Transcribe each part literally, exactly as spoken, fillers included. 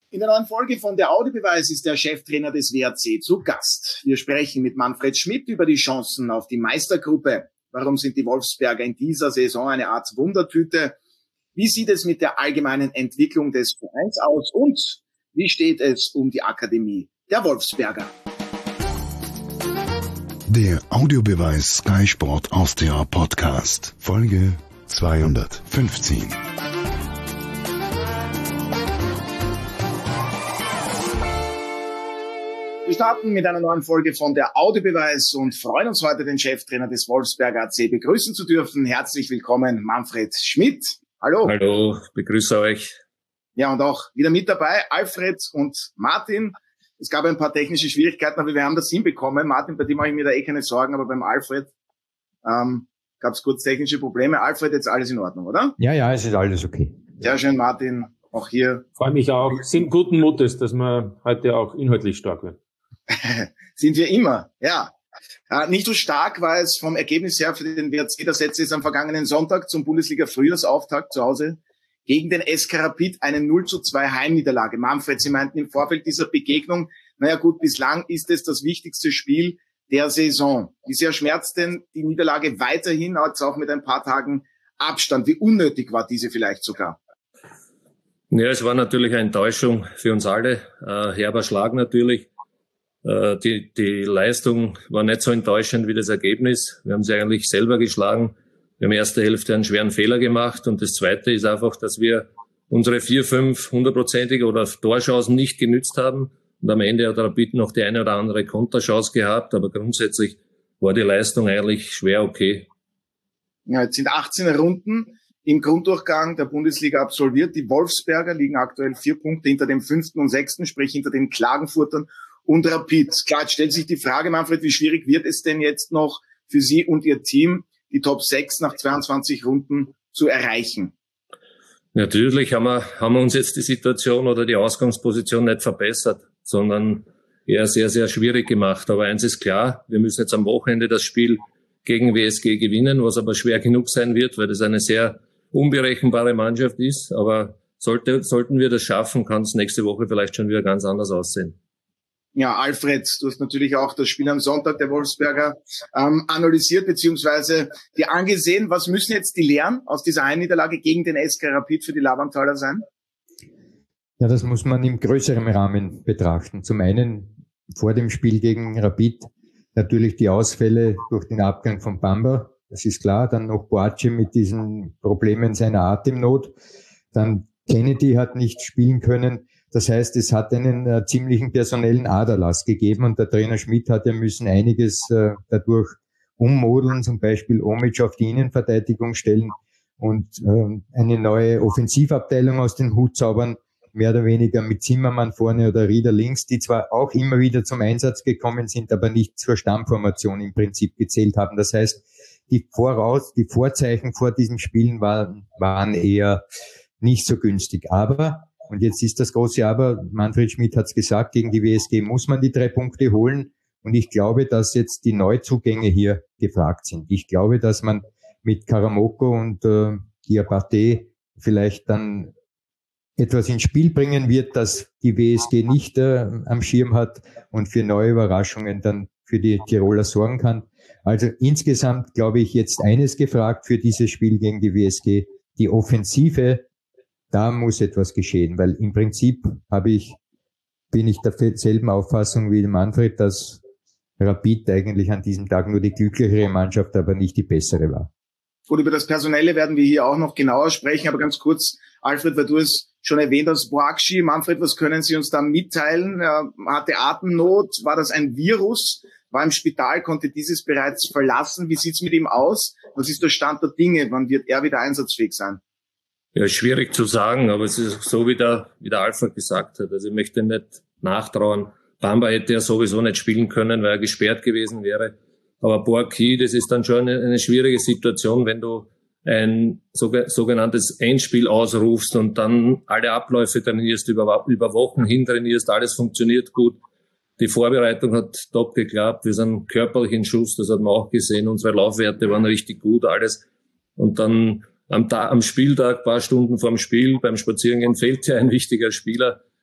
In der neuen Folge von Der Audiobeweis ist der Cheftrainer des W R C zu Gast. Wir sprechen mit Manfred Schmidt über die Chancen auf die Meistergruppe. Warum sind die Wolfsberger in dieser Saison eine Art Wundertüte? Wie sieht es mit der allgemeinen Entwicklung des Vereins aus? Und wie steht es um die Akademie der Wolfsberger? Der Audiobeweis Sky Sport Austria Podcast, Folge zweihundertfünfzehn. Wir starten mit einer neuen Folge von Der Audiobeweis und freuen uns heute, den Cheftrainer des Wolfsberger A C begrüßen zu dürfen. Herzlich willkommen, Manfred Schmidt. Hallo. Hallo, begrüße euch. Ja, und auch wieder mit dabei Alfred und Martin. Es gab ein paar technische Schwierigkeiten, aber wir haben das hinbekommen. Martin, bei dem mache ich mir da eh keine Sorgen, aber beim Alfred ähm, gab es kurz technische Probleme. Alfred, jetzt alles in Ordnung, oder? Ja, ja, es ist alles okay. Sehr schön, Martin, auch hier. Freue mich auch. Sind guten Mutes, dass wir heute auch inhaltlich stark werden. Sind wir immer, ja. Äh, nicht so stark war es vom Ergebnis her für den W R C. Das letzte ist am vergangenen Sonntag zum Bundesliga-Frühjahrsauftakt zu Hause gegen den S K Rapid, eine null zu zwei Heimniederlage. Manfred, Sie meinten im Vorfeld dieser Begegnung, naja gut, bislang ist es das wichtigste Spiel der Saison. Wie sehr schmerzt denn die Niederlage weiterhin, als auch mit ein paar Tagen Abstand? Wie unnötig war diese vielleicht sogar? Ja, es war natürlich eine Enttäuschung für uns alle. Äh, herber Schlag natürlich. Die, die Leistung war nicht so enttäuschend wie das Ergebnis. Wir haben sie eigentlich selber geschlagen. Wir haben in der ersten Hälfte einen schweren Fehler gemacht. Und das Zweite ist einfach, dass wir unsere vier, fünf hundertprozentige oder Torchancen nicht genützt haben. Und am Ende hat Rapid noch die eine oder andere Konterchance gehabt. Aber grundsätzlich war die Leistung eigentlich schwer okay. Ja, jetzt sind achtzehn Runden im Grunddurchgang der Bundesliga absolviert. Die Wolfsberger liegen aktuell vier Punkte hinter dem fünften und sechsten, sprich hinter den Klagenfurtern und Rapid. Klar, jetzt stellt sich die Frage, Manfred, wie schwierig wird es denn jetzt noch für Sie und Ihr Team, die Top sechs nach zweiundzwanzig Runden zu erreichen? Natürlich haben wir, haben wir uns jetzt die Situation oder die Ausgangsposition nicht verbessert, sondern eher sehr, sehr schwierig gemacht. Aber eins ist klar, wir müssen jetzt am Wochenende das Spiel gegen W S G gewinnen, was aber schwer genug sein wird, weil das eine sehr unberechenbare Mannschaft ist. Aber sollte, sollten wir das schaffen, kann es nächste Woche vielleicht schon wieder ganz anders aussehen. Ja, Alfred, du hast natürlich auch das Spiel am Sonntag der Wolfsberger ähm, analysiert beziehungsweise dir angesehen. Was müssen jetzt die Lehren aus dieser Heimniederlage gegen den S K Rapid für die Lavanthaler sein? Ja, das muss man im größeren Rahmen betrachten. Zum einen vor dem Spiel gegen Rapid natürlich die Ausfälle durch den Abgang von Bamba. Das ist klar. Dann noch Boace mit diesen Problemen seiner Atemnot. Dann Kennedy hat nicht spielen können. Das heißt, es hat einen äh, ziemlichen personellen Aderlass gegeben und der Trainer Schmidt hat ja müssen einiges äh, dadurch ummodeln, zum Beispiel Omic auf die Innenverteidigung stellen und äh, eine neue Offensivabteilung aus dem Hut zaubern, mehr oder weniger mit Zimmermann vorne oder Rieder links, die zwar auch immer wieder zum Einsatz gekommen sind, aber nicht zur Stammformation im Prinzip gezählt haben. Das heißt, die Voraus, die Vorzeichen vor diesen Spielen waren, waren eher nicht so günstig. Aber und jetzt ist das große Aber, Manfred Schmidt hat es gesagt, gegen die W S G muss man die drei Punkte holen. Und ich glaube, dass jetzt die Neuzugänge hier gefragt sind. Ich glaube, dass man mit Karamoko und äh, Diabate vielleicht dann etwas ins Spiel bringen wird, das die W S G nicht äh, am Schirm hat und für neue Überraschungen dann für die Tiroler sorgen kann. Also insgesamt glaube ich jetzt eines gefragt für dieses Spiel gegen die W S G, die Offensive. Da muss etwas geschehen, weil im Prinzip habe ich, bin ich derselben Auffassung wie Manfred, dass Rapid eigentlich an diesem Tag nur die glücklichere Mannschaft, aber nicht die bessere war. Gut, über das Personelle werden wir hier auch noch genauer sprechen, aber ganz kurz, Alfred, weil du es schon erwähnt hast, Boace, Manfred, was können Sie uns da mitteilen? Er hatte Atemnot, war das ein Virus? War im Spital, konnte dieses bereits verlassen? Wie sieht's mit ihm aus? Was ist der Stand der Dinge? Wann wird er wieder einsatzfähig sein? Ja, schwierig zu sagen, aber es ist so, wie der, wie der Alfred gesagt hat. Also ich möchte nicht nachtrauern. Bamba hätte ja sowieso nicht spielen können, weil er gesperrt gewesen wäre. Aber Boaki, das ist dann schon eine, eine schwierige Situation, wenn du ein sogenanntes Endspiel ausrufst und dann alle Abläufe trainierst, über, über Wochen hin trainierst, alles funktioniert gut. Die Vorbereitung hat top geklappt. Wir sind körperlich in Schuss, das hat man auch gesehen. Unsere Laufwerte waren richtig gut, alles. Und dann am, Tag, am Spieltag, paar Stunden vorm Spiel, beim Spazierengehen fehlt ja ein wichtiger Spieler.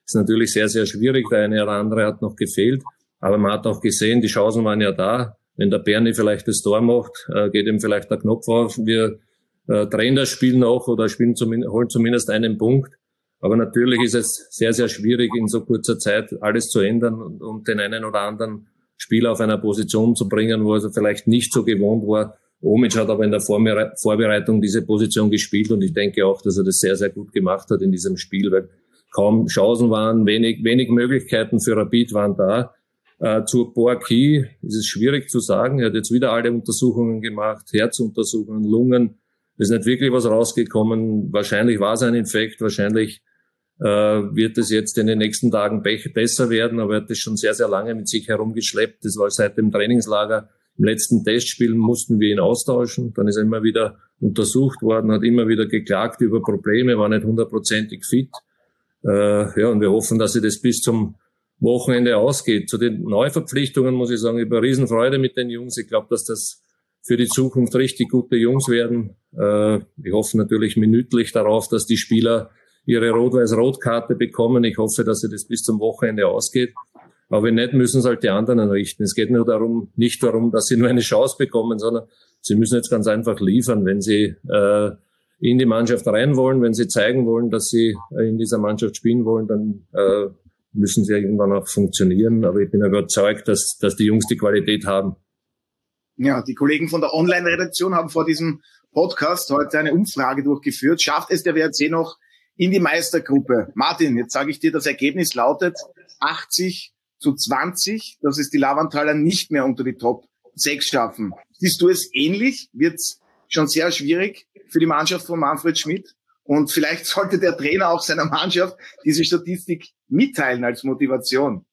ist natürlich sehr, sehr schwierig. Der eine oder andere hat noch gefehlt. Aber man hat auch gesehen, die Chancen waren ja da. Wenn der Berni vielleicht das Tor macht, äh, geht ihm vielleicht der Knopf auf. Wir äh, drehen das Spiel noch oder spielen zumindest, holen zumindest einen Punkt. Aber natürlich ist es sehr, sehr schwierig, in so kurzer Zeit alles zu ändern und, und den einen oder anderen Spieler auf einer Position zu bringen, wo er vielleicht nicht so gewohnt war. Omic hat aber in der Vorbereitung diese Position gespielt und ich denke auch, dass er das sehr, sehr gut gemacht hat in diesem Spiel, weil kaum Chancen waren, wenig, wenig Möglichkeiten für Rapid waren da. Äh, zur Boaki ist es schwierig zu sagen. Er hat jetzt wieder alle Untersuchungen gemacht, Herzuntersuchungen, Lungen. Es ist nicht wirklich was rausgekommen. Wahrscheinlich war es ein Infekt, wahrscheinlich äh, wird es jetzt in den nächsten Tagen besser werden, aber er hat das schon sehr, sehr lange mit sich herumgeschleppt. Das war seit dem Trainingslager. Im letzten Testspiel mussten wir ihn austauschen. Dann ist er immer wieder untersucht worden, hat immer wieder geklagt über Probleme, war nicht hundertprozentig fit. Äh, ja, und wir hoffen, dass sich das bis zum Wochenende ausgeht. Zu den Neuverpflichtungen muss ich sagen, ich habe Riesenfreude mit den Jungs. Ich glaube, dass das für die Zukunft richtig gute Jungs werden. Äh, ich hoffe natürlich minütlich darauf, dass die Spieler ihre Rot-Weiß-Rot-Karte bekommen. Ich hoffe, dass sich das bis zum Wochenende ausgeht. Aber wenn nicht, müssen es halt die anderen richten. Es geht nur darum, nicht darum, dass sie nur eine Chance bekommen, sondern sie müssen jetzt ganz einfach liefern. Wenn sie äh, in die Mannschaft rein wollen, wenn sie zeigen wollen, dass sie äh, in dieser Mannschaft spielen wollen, dann äh, müssen sie irgendwann auch funktionieren. Aber ich bin überzeugt, dass, dass die Jungs die Qualität haben. Ja, die Kollegen von der Online-Redaktion haben vor diesem Podcast heute eine Umfrage durchgeführt. Schafft es der W R C noch in die Meistergruppe? Martin, jetzt sage ich dir, das Ergebnis lautet achtzig zu zwanzig, dass es die Lavanthaler nicht mehr unter die Top sechs schaffen. Siehst du es ähnlich? Wird es schon sehr schwierig für die Mannschaft von Manfred Schmidt? Und vielleicht sollte der Trainer auch seiner Mannschaft diese Statistik mitteilen als Motivation.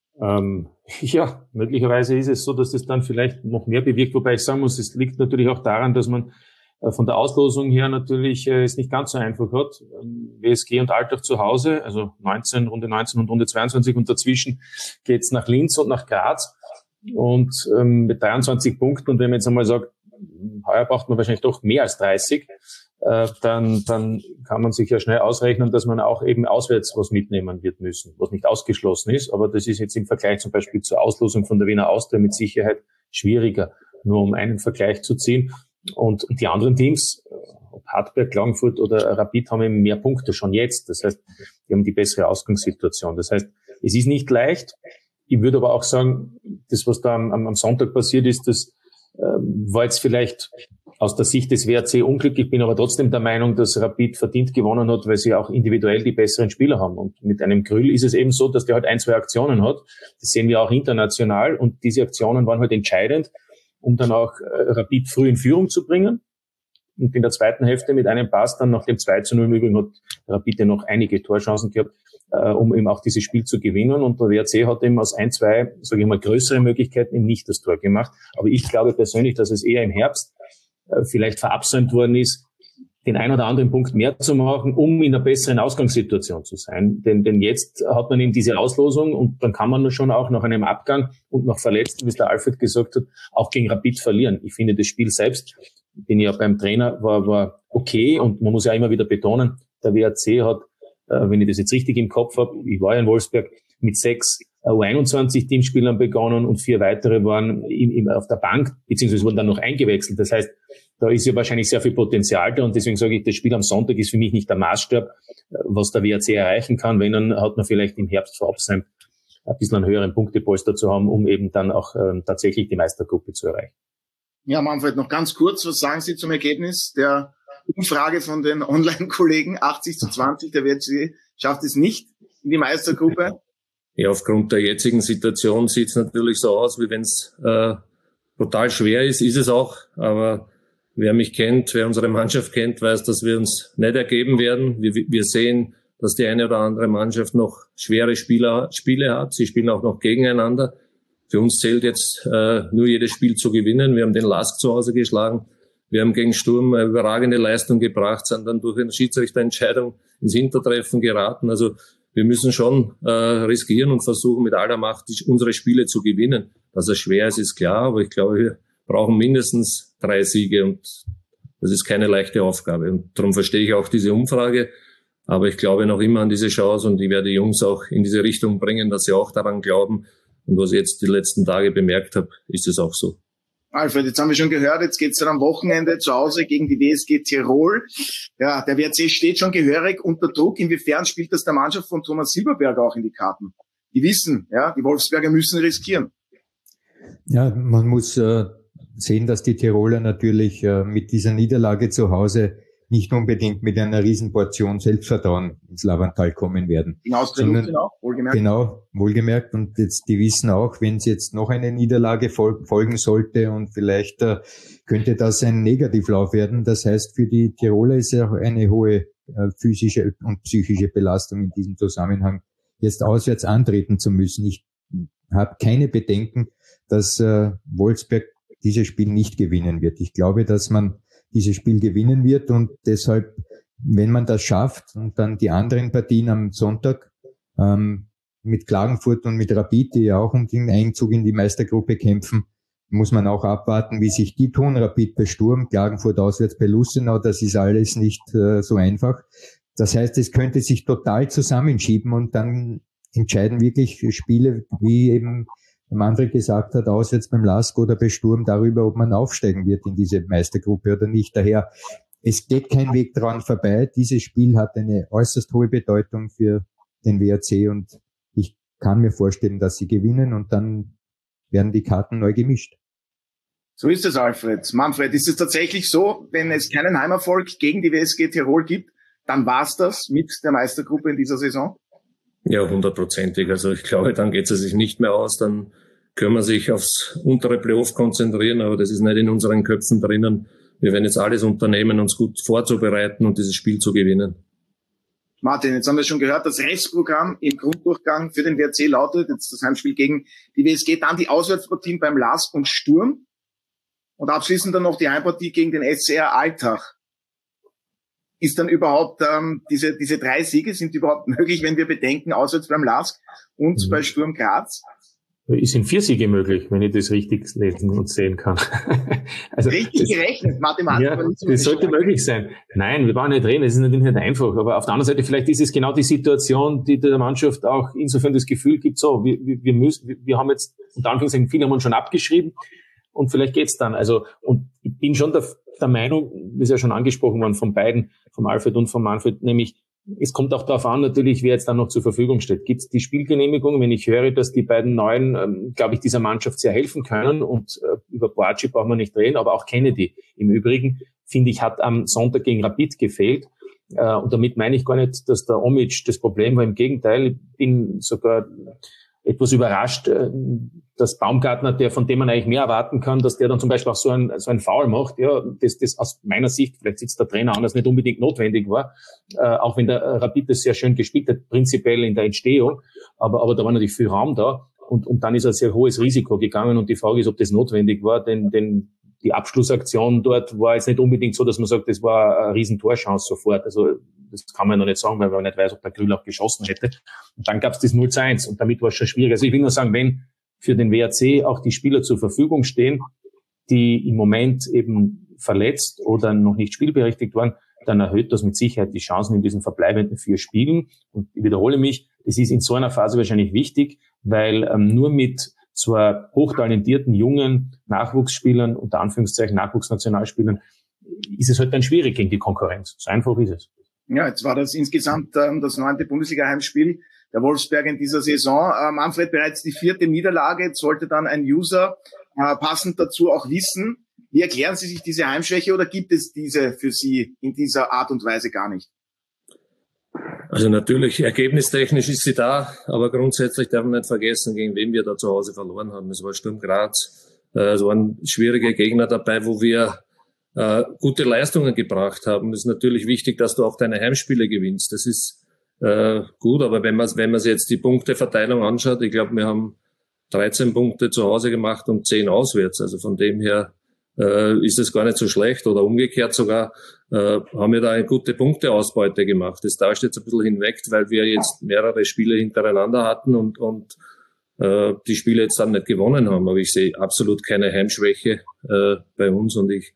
Ähm, ja, möglicherweise ist es so, dass das dann vielleicht noch mehr bewirkt, wobei ich sagen muss, es liegt natürlich auch daran, dass man äh, von der Auslosung her natürlich äh, es nicht ganz so einfach hat. Ähm, W S G und Altach zu Hause, also neunzehn, Runde neunzehn und Runde zweiundzwanzig und dazwischen geht's nach Linz und nach Graz und ähm, mit dreiundzwanzig Punkten, und wenn man jetzt einmal sagt, heuer braucht man wahrscheinlich doch mehr als dreißig, äh, dann, dann kann man sich ja schnell ausrechnen, dass man auch eben auswärts was mitnehmen wird müssen, was nicht ausgeschlossen ist. Aber das ist jetzt im Vergleich zum Beispiel zur Auslosung von der Wiener Austria mit Sicherheit schwieriger, nur um einen Vergleich zu ziehen. Und, und die anderen Teams, ob Hartberg, Klagenfurt oder Rapid, haben eben mehr Punkte schon jetzt. Das heißt, die haben die bessere Ausgangssituation. Das heißt, es ist nicht leicht. Ich würde aber auch sagen, das, was da am, am Sonntag passiert ist, das äh, war jetzt vielleicht aus der Sicht des W R C unglücklich. Ich bin aber trotzdem der Meinung, dass Rapid verdient gewonnen hat, weil sie auch individuell die besseren Spieler haben. Und mit einem Grüll ist es eben so, dass der halt ein, zwei Aktionen hat. Das sehen wir auch international. Und diese Aktionen waren halt entscheidend, um dann auch äh, Rapid früh in Führung zu bringen. Und in der zweiten Hälfte mit einem Pass dann nach dem zwei zu null im Übrigen hat Rapid ja noch einige Torchancen gehabt, äh, um eben auch dieses Spiel zu gewinnen. Und der W R C hat eben aus ein, zwei, sage ich mal, größere Möglichkeiten eben nicht das Tor gemacht. Aber ich glaube persönlich, dass es eher im Herbst äh, vielleicht verabsäumt worden ist, den ein oder anderen Punkt mehr zu machen, um in einer besseren Ausgangssituation zu sein. Denn, denn jetzt hat man eben diese Auslosung und dann kann man schon auch nach einem Abgang und nach Verletzten, wie es der Alfred gesagt hat, auch gegen Rapid verlieren. Ich finde, das Spiel selbst, bin ja beim Trainer, war, war okay, und man muss ja immer wieder betonen, der W R C hat, äh, wenn ich das jetzt richtig im Kopf habe, ich war ja in Wolfsberg, mit sechs U einundzwanzig Teamspielern begonnen und vier weitere waren in, in, auf der Bank, beziehungsweise wurden dann noch eingewechselt. Das heißt, da ist ja wahrscheinlich sehr viel Potenzial da, und deswegen sage ich, das Spiel am Sonntag ist für mich nicht der Maßstab, was der W R C erreichen kann. Wenn, dann hat man vielleicht im Herbst verabsäumt, ein bisschen einen höheren Punktepolster zu haben, um eben dann auch ähm, tatsächlich die Meistergruppe zu erreichen. Ja, Manfred, noch ganz kurz, was sagen Sie zum Ergebnis der Umfrage von den Online-Kollegen? achtzig zu zwanzig, der W R C schafft es nicht in die Meistergruppe. Ja, aufgrund der jetzigen Situation sieht es natürlich so aus, wie wenn es äh, total schwer ist, ist es auch. Aber wer mich kennt, wer unsere Mannschaft kennt, weiß, dass wir uns nicht ergeben werden. Wir, wir sehen, dass die eine oder andere Mannschaft noch schwere Spieler, Spiele hat. Sie spielen auch noch gegeneinander. Für uns zählt jetzt äh, nur jedes Spiel zu gewinnen. Wir haben den Lask zu Hause geschlagen. Wir haben gegen Sturm eine überragende Leistung gebracht, sind dann durch eine Schiedsrichterentscheidung ins Hintertreffen geraten. Also wir müssen schon äh, riskieren und versuchen, mit aller Macht unsere Spiele zu gewinnen. Dass es schwer ist, ist klar, aber ich glaube, wir brauchen mindestens drei Siege, und das ist keine leichte Aufgabe. Und darum verstehe ich auch diese Umfrage. Aber ich glaube noch immer an diese Chance und ich werde die Jungs auch in diese Richtung bringen, dass sie auch daran glauben. Und was ich jetzt die letzten Tage bemerkt habe, ist es auch so. Alfred, jetzt haben wir schon gehört, jetzt geht's dann am Wochenende zu Hause gegen die W S G Tirol. Ja, der W R C steht schon gehörig unter Druck. Inwiefern spielt das der Mannschaft von Thomas Silberberger auch in die Karten? Die wissen, ja, die Wolfsberger müssen riskieren. Ja, man muss äh, sehen, dass die Tiroler natürlich äh, mit dieser Niederlage zu Hause nicht unbedingt mit einer Riesenportion Selbstvertrauen ins Lavantal kommen werden. In Austria auch, wohlgemerkt. Genau, wohlgemerkt. Und jetzt, die wissen auch, wenn es jetzt noch eine Niederlage fol- folgen sollte und vielleicht äh, könnte das ein Negativlauf werden. Das heißt, für die Tiroler ist ja auch eine hohe äh, physische und psychische Belastung in diesem Zusammenhang, jetzt auswärts antreten zu müssen. Ich habe keine Bedenken, dass äh, Wolfsberg dieses Spiel nicht gewinnen wird. Ich glaube, dass man dieses Spiel gewinnen wird und deshalb, wenn man das schafft und dann die anderen Partien am Sonntag ähm, mit Klagenfurt und mit Rapid, die ja auch um den Einzug in die Meistergruppe kämpfen, muss man auch abwarten, wie sich die tun. Rapid bei Sturm, Klagenfurt auswärts bei Lustenau, das ist alles nicht äh, so einfach. Das heißt, es könnte sich total zusammenschieben und dann entscheiden wirklich Spiele, wie eben Manfred gesagt hat, auswärts beim Lask oder bei Sturm darüber, ob man aufsteigen wird in diese Meistergruppe oder nicht. Daher, es geht kein Weg dran vorbei. Dieses Spiel hat eine äußerst hohe Bedeutung für den W R C und ich kann mir vorstellen, dass sie gewinnen und dann werden die Karten neu gemischt. So ist es, Alfred. Manfred, ist es tatsächlich so, wenn es keinen Heimerfolg gegen die W S G Tirol gibt, dann war's das mit der Meistergruppe in dieser Saison? Ja, hundertprozentig. Also ich glaube, dann geht es sich nicht mehr aus. Dann können wir sich aufs untere Playoff konzentrieren, aber das ist nicht in unseren Köpfen drinnen. Wir werden jetzt alles unternehmen, uns gut vorzubereiten und dieses Spiel zu gewinnen. Martin, jetzt haben wir schon gehört, das Restprogramm im Grunddurchgang für den W R C lautet jetzt das Heimspiel gegen die W S G, dann die Auswärtspartien beim Lask und Sturm und abschließend dann noch die Heimpartie gegen den S C R Altach. Ist dann überhaupt ähm, diese diese drei Siege sind überhaupt möglich, wenn wir bedenken, auswärts beim Lask und mhm. bei Sturm Graz? Es sind vier Siege möglich, wenn ich das richtig lesen und sehen kann. Also richtig das, gerechnet, Mathematik. Ja, das sollte möglich sein. Nein, wir brauchen nicht reden, es ist natürlich nicht einfach. Aber auf der anderen Seite, vielleicht ist es genau die Situation, die der Mannschaft auch insofern das Gefühl gibt, so, wir, wir müssen, wir haben jetzt, unter Anführungszeichen, viele haben uns schon abgeschrieben und vielleicht geht's dann. Also, und ich bin schon der, der Meinung, das ist ja schon angesprochen worden von beiden, vom Alfred und von Manfred, nämlich, es kommt auch darauf an, natürlich, wer jetzt dann noch zur Verfügung steht. Gibt es die Spielgenehmigung? Wenn ich höre, dass die beiden Neuen, ähm, glaube ich, dieser Mannschaft sehr helfen können und äh, über Boaci brauchen wir nicht reden, aber auch Kennedy. Im Übrigen, finde ich, hat am Sonntag gegen Rapid gefehlt. Äh, und damit meine ich gar nicht, dass der Omic das Problem war. Im Gegenteil, ich bin sogar etwas überrascht, äh, dass Baumgartner, der von dem man eigentlich mehr erwarten kann, dass der dann zum Beispiel auch so ein so ein Foul macht, ja, das das aus meiner Sicht, vielleicht sitzt der Trainer anders, nicht unbedingt notwendig war, äh, auch wenn der Rapid das sehr schön gespielt hat, prinzipiell in der Entstehung, aber aber da war natürlich viel Raum da und und dann ist ein sehr hohes Risiko gegangen und die Frage ist, ob das notwendig war, denn denn die Abschlussaktion dort war jetzt nicht unbedingt so, dass man sagt, das war eine riesen Torchance sofort, also das kann man noch nicht sagen, weil man nicht weiß, ob der Grüll auch geschossen hätte. Und dann gab es das null zu eins und damit war es schon schwierig. Also ich will nur sagen, wenn für den W R C auch die Spieler zur Verfügung stehen, die im Moment eben verletzt oder noch nicht spielberechtigt waren, dann erhöht das mit Sicherheit die Chancen in diesen verbleibenden vier Spielen. Und ich wiederhole mich, das ist in so einer Phase wahrscheinlich wichtig, weil ähm, nur mit zwar hochtalentierten, jungen Nachwuchsspielern, unter Anführungszeichen Nachwuchsnationalspielern, ist es halt dann schwierig gegen die Konkurrenz. So einfach ist es. Ja, jetzt war das insgesamt ähm, das neunte Bundesliga-Heimspiel der Wolfsberger in dieser Saison. Äh, Manfred, bereits die vierte Niederlage. Jetzt sollte dann ein User äh, passend dazu auch wissen, wie erklären Sie sich diese Heimschwäche oder gibt es diese für Sie in dieser Art und Weise gar nicht? Also natürlich, ergebnistechnisch ist sie da, aber grundsätzlich darf man nicht vergessen, gegen wen wir da zu Hause verloren haben. Es war Sturm Graz. Äh, es waren schwierige Gegner dabei, wo wir äh, gute Leistungen gebracht haben. Es ist natürlich wichtig, dass du auch deine Heimspiele gewinnst. Das ist äh, gut, aber wenn man wenn man sich jetzt die Punkteverteilung anschaut, ich glaube, wir haben dreizehn Punkte zu Hause gemacht und zehn auswärts. Also von dem her äh, ist es gar nicht so schlecht oder umgekehrt sogar äh, haben wir da eine gute Punkteausbeute gemacht. Das tauscht jetzt ein bisschen hinweg, weil wir jetzt mehrere Spiele hintereinander hatten und und äh, die Spiele jetzt dann nicht gewonnen haben. Aber ich sehe absolut keine Heimschwäche äh, bei uns und ich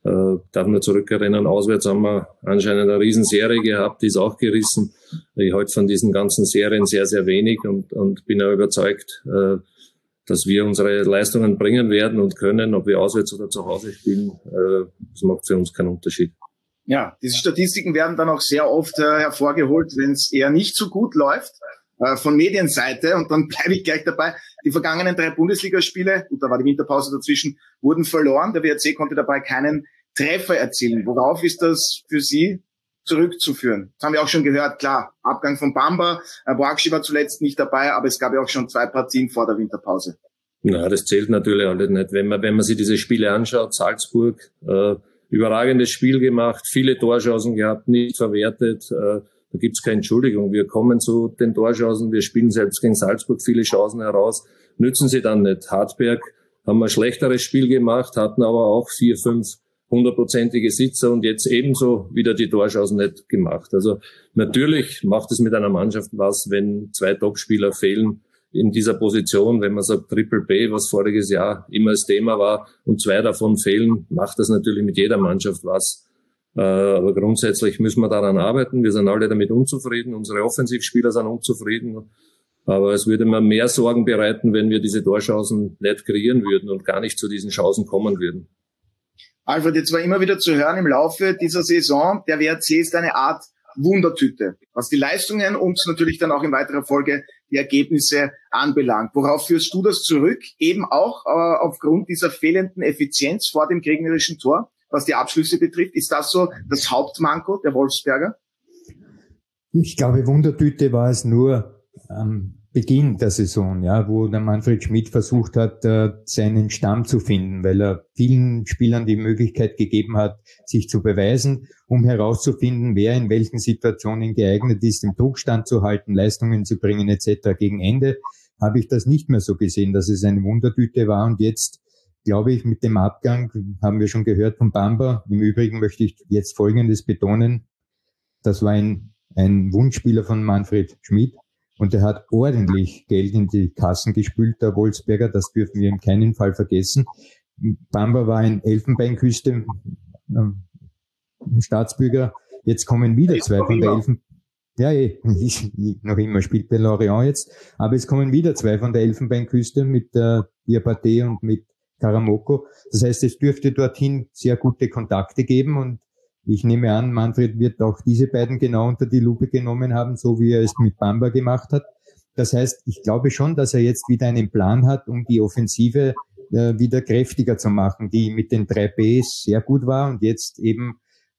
Äh, darf nur zurückerinnern, auswärts haben wir anscheinend eine Riesenserie gehabt, die ist auch gerissen. Ich halte von diesen ganzen Serien sehr, sehr wenig und, und bin auch überzeugt, äh, dass wir unsere Leistungen bringen werden und können, ob wir auswärts oder zu Hause spielen. Äh, das macht für uns keinen Unterschied. Ja, diese Statistiken werden dann auch sehr oft äh, hervorgeholt, wenn es eher nicht so gut läuft, äh, von Medienseite. Und dann bleibe ich gleich dabei. Die vergangenen drei Bundesligaspiele, gut, da war die Winterpause dazwischen, wurden verloren. Der W R C konnte dabei keinen Treffer erzielen. Worauf ist das für Sie zurückzuführen? Das haben wir auch schon gehört, klar, Abgang von Bamba, äh, Boakshi war zuletzt nicht dabei, aber es gab ja auch schon zwei Partien vor der Winterpause. Na, das zählt natürlich alles nicht. Wenn man, wenn man sich diese Spiele anschaut, Salzburg, äh, überragendes Spiel gemacht, viele Torchancen gehabt, nicht verwertet. Äh, da gibt's keine Entschuldigung. Wir kommen zu den Torchancen, wir spielen selbst gegen Salzburg viele Chancen heraus, nützen sie dann nicht. Hartberg haben wir ein schlechteres Spiel gemacht, hatten aber auch vier, fünf hundertprozentige Sitzer und jetzt ebenso wieder die Torchancen nicht gemacht. Also natürlich macht es mit einer Mannschaft was, wenn zwei Topspieler fehlen in dieser Position, wenn man sagt Triple B, was voriges Jahr immer das Thema war, und zwei davon fehlen, macht das natürlich mit jeder Mannschaft was. Äh, aber grundsätzlich müssen wir daran arbeiten. Wir sind alle damit unzufrieden. Unsere Offensivspieler sind unzufrieden. Aber es würde mir mehr Sorgen bereiten, wenn wir diese Torchancen nicht kreieren würden und gar nicht zu diesen Chancen kommen würden. Alfred, jetzt war immer wieder zu hören im Laufe dieser Saison, der W R C ist eine Art Wundertüte, was die Leistungen und natürlich dann auch in weiterer Folge die Ergebnisse anbelangt. Worauf führst du das zurück? Eben auch äh, aufgrund dieser fehlenden Effizienz vor dem gegnerischen Tor, was die Abschlüsse betrifft. Ist das so das Hauptmanko der Wolfsberger? Ich glaube, Wundertüte war es nur am Beginn der Saison, ja, wo der Manfred Schmidt versucht hat, seinen Stamm zu finden, weil er vielen Spielern die Möglichkeit gegeben hat, sich zu beweisen, um herauszufinden, wer in welchen Situationen geeignet ist, den Druck standzuhalten, Leistungen zu bringen et cetera. Gegen Ende habe ich das nicht mehr so gesehen, dass es eine Wundertüte war. Und jetzt, glaube ich, mit dem Abgang, haben wir schon gehört von Bamba. Im Übrigen möchte ich jetzt Folgendes betonen. Das war ein, ein Wunschspieler von Manfred Schmidt. Und er hat ordentlich Geld in die Kassen gespült, der Wolfsberger. Das dürfen wir in keinen Fall vergessen. Bamba war ein Elfenbeinküste äh, Staatsbürger. Jetzt kommen wieder zwei von der Elfen... Ja, eh, noch immer spielt bei Lorient jetzt. Aber es kommen wieder zwei von der Elfenbeinküste mit äh, Diabaté und mit Karamoko. Das heißt, es dürfte dorthin sehr gute Kontakte geben und ich nehme an, Manfred wird auch diese beiden genau unter die Lupe genommen haben, so wie er es mit Bamba gemacht hat. Das heißt, ich glaube schon, dass er jetzt wieder einen Plan hat, um die Offensive äh, wieder kräftiger zu machen, die mit den drei Bs sehr gut war und jetzt eben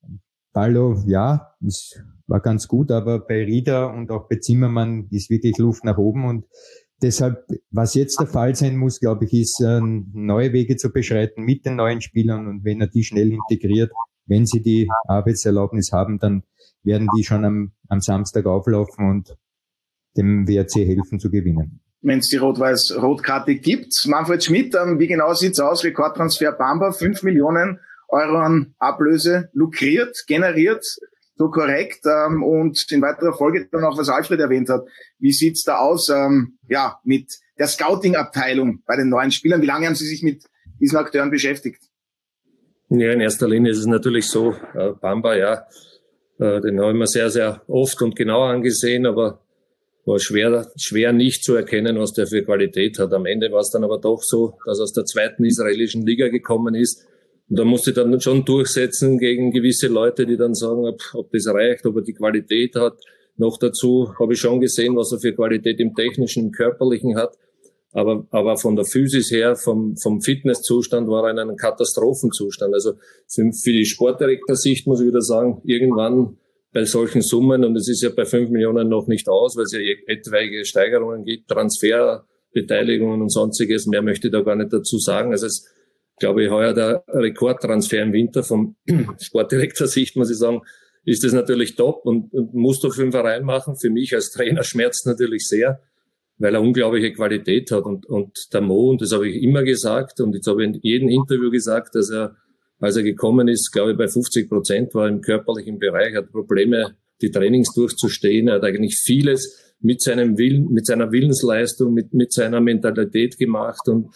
Ballo, ja, es war ganz gut, aber bei Rieder und auch bei Zimmermann ist wirklich Luft nach oben und deshalb, was jetzt der Fall sein muss, glaube ich, ist, äh, neue Wege zu beschreiten mit den neuen Spielern und wenn er die schnell integriert, wenn sie die Arbeitserlaubnis haben, dann werden die schon am, am Samstag auflaufen und dem W R C helfen zu gewinnen. Wenn es die Rot-Weiß-Rotkarte gibt. Manfred Schmidt, ähm, wie genau sieht's aus? Rekordtransfer Bamba, fünf Millionen Euro an Ablöse lukriert, generiert, so korrekt. Ähm, und in weiterer Folge dann auch, was Alfred erwähnt hat. Wie sieht's da aus ähm, ja, mit der Scouting-Abteilung bei den neuen Spielern? Wie lange haben Sie sich mit diesen Akteuren beschäftigt? Ja, in erster Linie ist es natürlich so, äh, Bamba, ja, äh, den haben wir sehr, sehr oft und genau angesehen, aber war schwer, schwer nicht zu erkennen, was der für Qualität hat. Am Ende war es dann aber doch so, dass er aus der zweiten israelischen Liga gekommen ist. Und da musste ich dann schon durchsetzen gegen gewisse Leute, die dann sagen, ob, ob das reicht, ob er die Qualität hat. Noch dazu habe ich schon gesehen, was er für Qualität im technischen, im körperlichen hat. Aber, aber von der Physis her, vom, vom Fitnesszustand war er in einem Katastrophenzustand. Also für, für die Sportdirektor-Sicht muss ich wieder sagen, irgendwann bei solchen Summen, und es ist ja bei fünf Millionen noch nicht aus, weil es ja etwaige Steigerungen gibt, Transferbeteiligungen und sonstiges, mehr möchte ich da gar nicht dazu sagen. Also es ist, glaube ich, heuer der Rekordtransfer im Winter vom Sportdirektor-Sicht, muss ich sagen, ist das natürlich top und, und muss doch für den Verein machen. Für mich als Trainer schmerzt natürlich sehr, weil er unglaubliche Qualität hat. Und, und der Mo, und das habe ich immer gesagt, und jetzt habe ich in jedem Interview gesagt, dass er, als er gekommen ist, glaube ich, bei fünfzig Prozent war im körperlichen Bereich, hat Probleme, die Trainings durchzustehen. Er hat eigentlich vieles mit seinem Willen, mit seiner Willensleistung, mit, mit seiner Mentalität gemacht. Und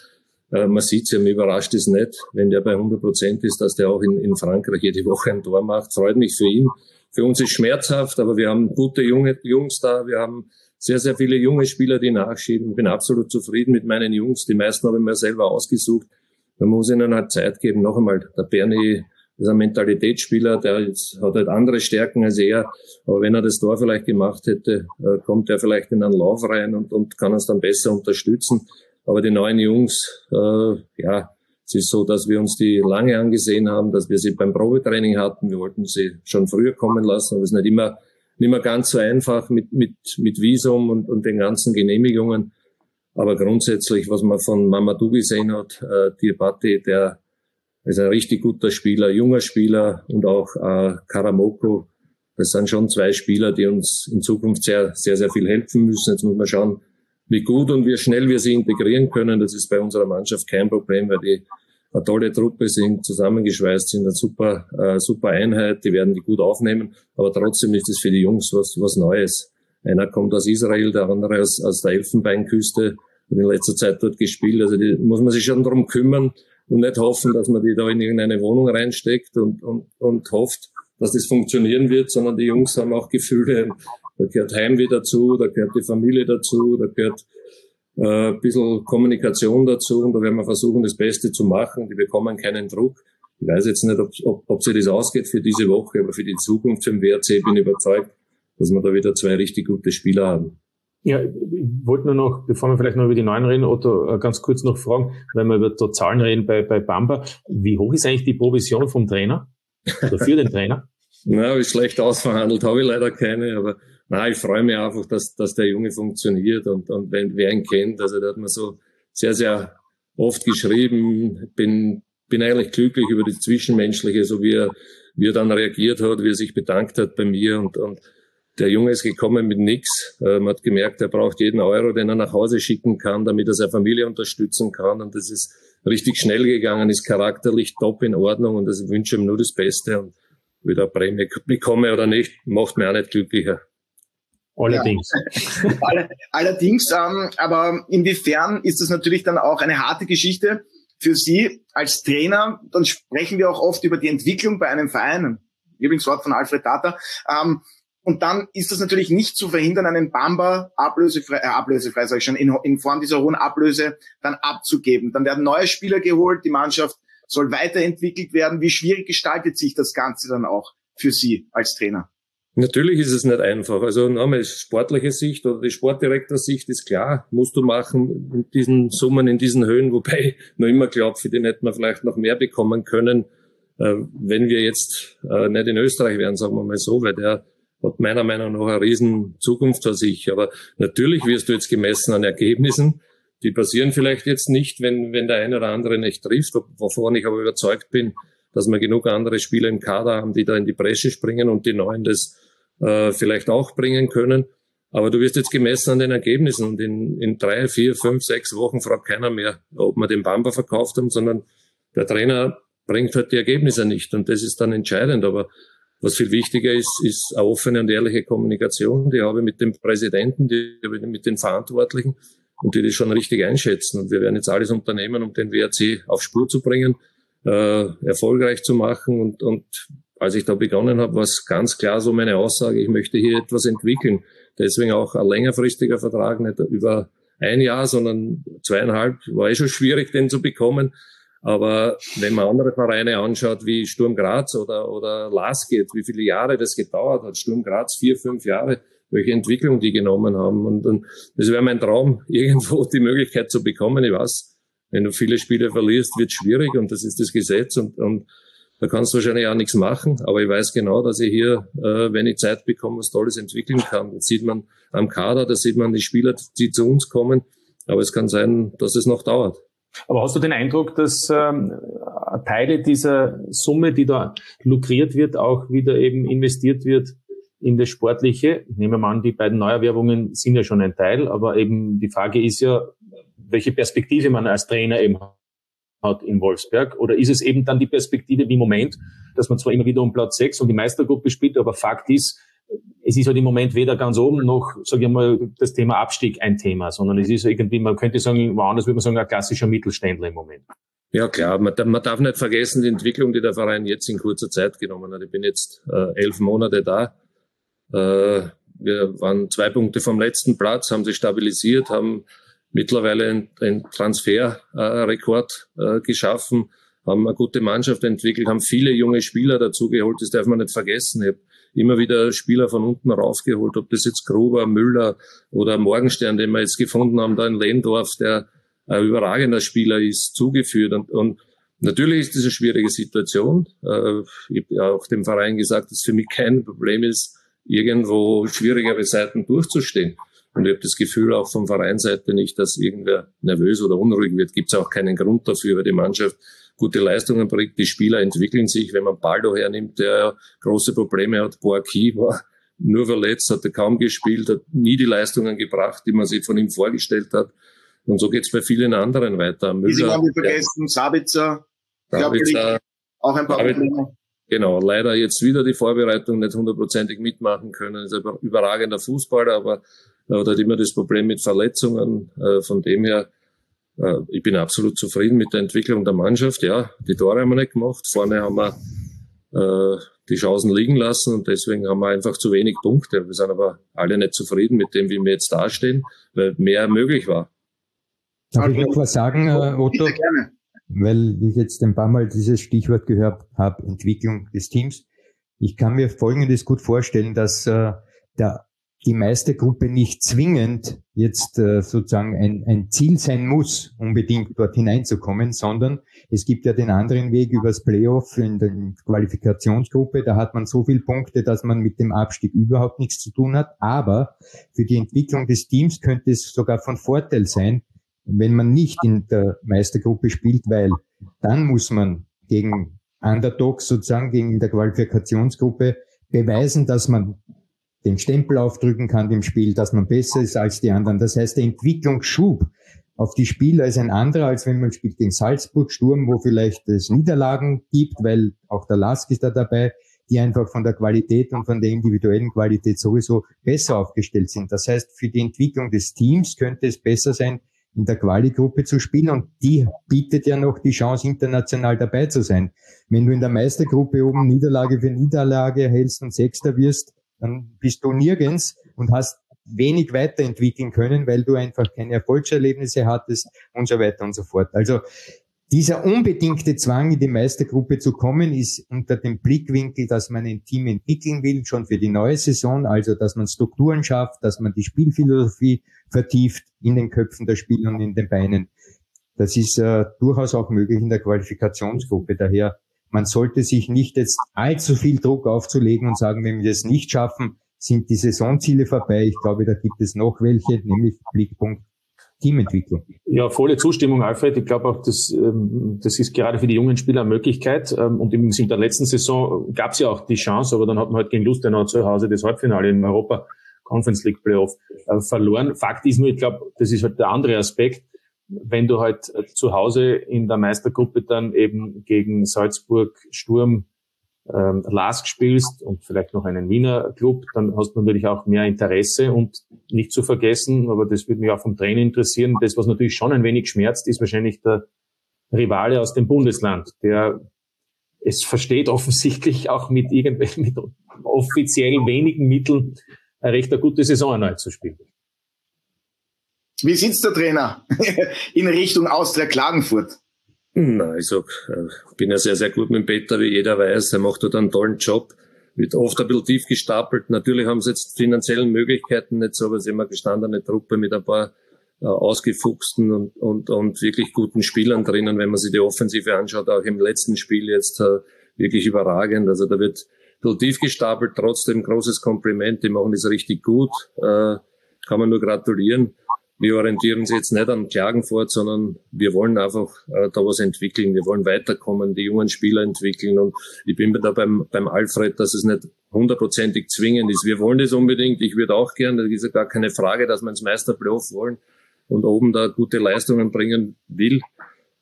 äh, man sieht's ja, mir überrascht es nicht, wenn der bei hundert Prozent ist, dass der auch in, in Frankreich jede Woche ein Tor macht. Freut mich für ihn. Für uns ist schmerzhaft, aber wir haben gute junge Jungs da. Wir haben sehr, sehr viele junge Spieler, die nachschieben. Ich bin absolut zufrieden mit meinen Jungs. Die meisten habe ich mir selber ausgesucht. Man muss ihnen halt Zeit geben. Noch einmal, der Bernie ist ein Mentalitätsspieler, der jetzt, hat halt andere Stärken als er. Aber wenn er das Tor vielleicht gemacht hätte, kommt er vielleicht in einen Lauf rein und, und kann uns dann besser unterstützen. Aber die neuen Jungs, äh, ja, es ist so, dass wir uns die lange angesehen haben, dass wir sie beim Probetraining hatten. Wir wollten sie schon früher kommen lassen, aber es ist nicht immer, nicht mehr ganz so einfach mit, mit, mit Visum und, und den ganzen Genehmigungen. Aber grundsätzlich, was man von Mamadou gesehen hat, äh, Diabate, der ist ein richtig guter Spieler, junger Spieler, und auch äh, Karamoko. Das sind schon zwei Spieler, die uns in Zukunft sehr, sehr, sehr viel helfen müssen. Jetzt muss man schauen, wie gut und wie schnell wir sie integrieren können. Das ist bei unserer Mannschaft kein Problem, weil die eine tolle Truppe sind, zusammengeschweißt sind, eine super, äh, super Einheit, die werden die gut aufnehmen. Aber trotzdem ist es für die Jungs was, was Neues. Einer kommt aus Israel, der andere aus, aus der Elfenbeinküste, hat in letzter Zeit dort gespielt. Also die muss man sich schon darum kümmern und nicht hoffen, dass man die da in irgendeine Wohnung reinsteckt und, und, und hofft, dass das funktionieren wird, sondern die Jungs haben auch Gefühle. Da gehört Heimweh dazu, da gehört die Familie dazu, da gehört äh, ein bisschen Kommunikation dazu, und da werden wir versuchen, das Beste zu machen. Die bekommen keinen Druck. Ich weiß jetzt nicht, ob, ob, ob sie das ausgeht für diese Woche, aber für die Zukunft für den W R C bin ich überzeugt, dass wir da wieder zwei richtig gute Spieler haben. Ja, ich wollte nur noch, bevor wir vielleicht noch über die Neuen reden, Otto, ganz kurz noch fragen, weil wir über die Zahlen reden bei, bei Bamba. Wie hoch ist eigentlich die Provision vom Trainer? Oder für den Trainer? Na, ist schlecht ausverhandelt, habe ich leider keine, aber na, ich freue mich einfach, dass, dass der Junge funktioniert, und, und wenn wer ihn kennt, also der hat mir so sehr, sehr oft geschrieben, bin, bin eigentlich glücklich über das Zwischenmenschliche, so wie er, wie er dann reagiert hat, wie er sich bedankt hat bei mir, und, und der Junge ist gekommen mit nichts. Äh, man hat gemerkt, er braucht jeden Euro, den er nach Hause schicken kann, damit er seine Familie unterstützen kann, und das ist richtig schnell gegangen, ist charakterlich top in Ordnung, und das wünsche ihm nur das Beste, und wieder eine Prämie bekomme oder nicht, macht mich auch nicht glücklicher. Allerdings. Ja. Allerdings, ähm, aber inwiefern ist das natürlich dann auch eine harte Geschichte für Sie als Trainer? Dann sprechen wir auch oft über die Entwicklung bei einem Verein, Lieblingswort von Alfred Tata. Ähm, und dann ist das natürlich nicht zu verhindern, einen Bamba ablösefrei, äh, ablösefrei sag ich schon, in, in Form dieser hohen Ablöse dann abzugeben. Dann werden neue Spieler geholt, die Mannschaft soll weiterentwickelt werden. Wie schwierig gestaltet sich das Ganze dann auch für Sie als Trainer? Natürlich ist es nicht einfach. Also nochmal, sportliche Sicht oder die Sportdirektor-Sicht ist klar, musst du machen in diesen Summen, in diesen Höhen, wobei ich noch immer glaube, für den hätten wir vielleicht noch mehr bekommen können, äh, wenn wir jetzt äh, nicht in Österreich wären, sagen wir mal so, weil der hat meiner Meinung nach eine riesen Zukunft vor sich. Aber natürlich wirst du jetzt gemessen an Ergebnissen, die passieren vielleicht jetzt nicht, wenn, wenn der eine oder andere nicht trifft, wovon ich aber überzeugt bin, dass wir genug andere Spieler im Kader haben, die da in die Bresche springen und die Neuen das äh, vielleicht auch bringen können. Aber du wirst jetzt gemessen an den Ergebnissen, und in, in drei, vier, fünf, sechs Wochen fragt keiner mehr, ob wir den Bamba verkauft haben, sondern der Trainer bringt halt die Ergebnisse nicht, und das ist dann entscheidend. Aber was viel wichtiger ist, ist eine offene und ehrliche Kommunikation. Die habe ich mit dem Präsidenten, die habe ich mit den Verantwortlichen, und die das schon richtig einschätzen. Und wir werden jetzt alles unternehmen, um den W R C auf Spur zu bringen, äh, erfolgreich zu machen. Und, und als ich da begonnen habe, war es ganz klar so meine Aussage, ich möchte hier etwas entwickeln. Deswegen auch ein längerfristiger Vertrag, nicht über ein Jahr, sondern zweieinhalb. War eh schon schwierig, den zu bekommen. Aber wenn man andere Vereine anschaut, wie Sturm Graz oder, oder Laskett, wie viele Jahre das gedauert hat, Sturm Graz vier, fünf Jahre, welche Entwicklung die genommen haben. Und, und das wäre mein Traum, irgendwo die Möglichkeit zu bekommen. Ich weiß, wenn du viele Spiele verlierst, wird es schwierig, und das ist das Gesetz, und, und da kannst du wahrscheinlich auch nichts machen. Aber ich weiß genau, dass ich hier, äh, wenn ich Zeit bekomme, was Tolles entwickeln kann. Das sieht man am Kader, da sieht man die Spieler, die zu uns kommen. Aber es kann sein, dass es noch dauert. Aber hast du den Eindruck, dass ähm, Teile dieser Summe, die da lukriert wird, auch wieder eben investiert wird in das Sportliche? Ich nehme mal an, die beiden Neuerwerbungen sind ja schon ein Teil, aber eben die Frage ist ja, welche Perspektive man als Trainer eben hat in Wolfsberg, oder ist es eben dann die Perspektive wie im Moment, dass man zwar immer wieder um Platz sechs und die Meistergruppe spielt, aber Fakt ist, es ist halt im Moment weder ganz oben noch, sage ich mal, das Thema Abstieg ein Thema, sondern es ist irgendwie, man könnte sagen, woanders würde man sagen, ein klassischer Mittelständler im Moment. Ja klar, man, man darf nicht vergessen, die Entwicklung, die der Verein jetzt in kurzer Zeit genommen hat. Ich bin jetzt äh, elf Monate da. Äh, wir waren zwei Punkte vom letzten Platz, haben sich stabilisiert, haben mittlerweile einen, einen Transferrekord äh, geschaffen, haben eine gute Mannschaft entwickelt, haben viele junge Spieler dazugeholt, das darf man nicht vergessen. Ich habe immer wieder Spieler von unten raufgeholt, ob das jetzt Gruber, Müller oder Morgenstern, den wir jetzt gefunden haben, da in Lehndorf, der ein überragender Spieler ist, zugeführt. Und, und natürlich ist das eine schwierige Situation. Äh, ich habe ja auch dem Verein gesagt, dass für mich kein Problem ist, irgendwo schwierigere Seiten durchzustehen. Und ich habe das Gefühl auch von Vereinsseite nicht, dass irgendwer nervös oder unruhig wird. Gibt es auch keinen Grund dafür, weil die Mannschaft gute Leistungen bringt. Die Spieler entwickeln sich. Wenn man Baldo hernimmt, der ja große Probleme hat, Boaki war nur verletzt, hat er kaum gespielt, hat nie die Leistungen gebracht, die man sich von ihm vorgestellt hat. Und so geht's bei vielen anderen weiter. Müller, haben wir vergessen, ja, Sabitzer, Sabitzer auch ein paar Sabitzer, Probleme. Genau, leider jetzt wieder die Vorbereitung nicht hundertprozentig mitmachen können. Ist ein überragender Fußballer, aber er hat immer das Problem mit Verletzungen. Von dem her, ich bin absolut zufrieden mit der Entwicklung der Mannschaft. Ja, die Tore haben wir nicht gemacht. Vorne haben wir äh, die Chancen liegen lassen und deswegen haben wir einfach zu wenig Punkte. Wir sind aber alle nicht zufrieden mit dem, wie wir jetzt dastehen, weil mehr möglich war. Darf ich noch was sagen, Otto? Bitte, gerne. Weil ich jetzt ein paar Mal dieses Stichwort gehört habe, Entwicklung des Teams. Ich kann mir Folgendes gut vorstellen, dass äh, der, die Meistergruppe nicht zwingend jetzt äh, sozusagen ein, ein Ziel sein muss, unbedingt dort hineinzukommen, sondern es gibt ja den anderen Weg übers Playoff in der Qualifikationsgruppe. Da hat man so viele Punkte, dass man mit dem Abstieg überhaupt nichts zu tun hat. Aber für die Entwicklung des Teams könnte es sogar von Vorteil sein, wenn man nicht in der Meistergruppe spielt, weil dann muss man gegen Underdogs sozusagen, gegen der Qualifikationsgruppe beweisen, dass man den Stempel aufdrücken kann im Spiel, dass man besser ist als die anderen. Das heißt, der Entwicklungsschub auf die Spieler ist ein anderer, als wenn man spielt gegen Salzburg, Sturm, wo vielleicht es Niederlagen gibt, weil auch der Lask ist da dabei, die einfach von der Qualität und von der individuellen Qualität sowieso besser aufgestellt sind. Das heißt, für die Entwicklung des Teams könnte es besser sein, in der Quali-Gruppe zu spielen, und die bietet ja noch die Chance, international dabei zu sein. Wenn du in der Meistergruppe oben Niederlage für Niederlage hältst und Sechster wirst, dann bist du nirgends und hast wenig weiterentwickeln können, weil du einfach keine Erfolgserlebnisse hattest und so weiter und so fort. Also dieser unbedingte Zwang, in die Meistergruppe zu kommen, ist unter dem Blickwinkel, dass man ein Team entwickeln will, schon für die neue Saison, also dass man Strukturen schafft, dass man die Spielphilosophie vertieft in den Köpfen der Spieler und in den Beinen. Das ist äh, durchaus auch möglich in der Qualifikationsgruppe. Daher, man sollte sich nicht jetzt allzu viel Druck aufzulegen und sagen, wenn wir das nicht schaffen, sind die Saisonziele vorbei. Ich glaube, da gibt es noch welche, nämlich Blickpunkt Teamentwicklung. Ja, volle Zustimmung, Alfred. Ich glaube auch, das, das ist gerade für die jungen Spieler eine Möglichkeit. Und übrigens in der letzten Saison gab es ja auch die Chance, aber dann hat man halt gegen Lustenau zu Hause das Halbfinale im Europa Conference League Playoff verloren. Fakt ist nur, ich glaube, das ist halt der andere Aspekt. Wenn du halt zu Hause in der Meistergruppe dann eben gegen Salzburg, Sturm, ähm, Lask spielst und vielleicht noch einen Wiener Club, dann hast du natürlich auch mehr Interesse. Und nicht zu vergessen, aber das würde mich auch vom Trainer interessieren, das, was natürlich schon ein wenig schmerzt, ist wahrscheinlich der Rivale aus dem Bundesland, der es versteht, offensichtlich auch mit irgendwelchen, mit offiziell wenigen Mitteln eine recht eine gute Saison erneut zu spielen. Wie sitzt der Trainer in Richtung Austria Klagenfurt? Na, ich sag, ich bin ja sehr, sehr gut mit Peter, wie jeder weiß. Er macht dort einen tollen Job, wird oft ein bisschen tief gestapelt. Natürlich haben sie jetzt finanziellen Möglichkeiten nicht so, aber sie haben eine gestandene Truppe mit ein paar äh, ausgefuchsten und, und, und wirklich guten Spielern drinnen. Wenn man sich die Offensive anschaut, auch im letzten Spiel jetzt äh, wirklich überragend. Also da wird ein bisschen tief gestapelt, trotzdem großes Kompliment. Die machen das richtig gut, äh, kann man nur gratulieren. Wir orientieren uns jetzt nicht an Klagenfurt, sondern wir wollen einfach äh, da was entwickeln. Wir wollen weiterkommen, die jungen Spieler entwickeln. Und ich bin da beim, beim Alfred, dass es nicht hundertprozentig zwingend ist. Wir wollen das unbedingt. Ich würde auch gern, da ist ja gar keine Frage, dass wir ins Meisterplayoff wollen und oben da gute Leistungen bringen will.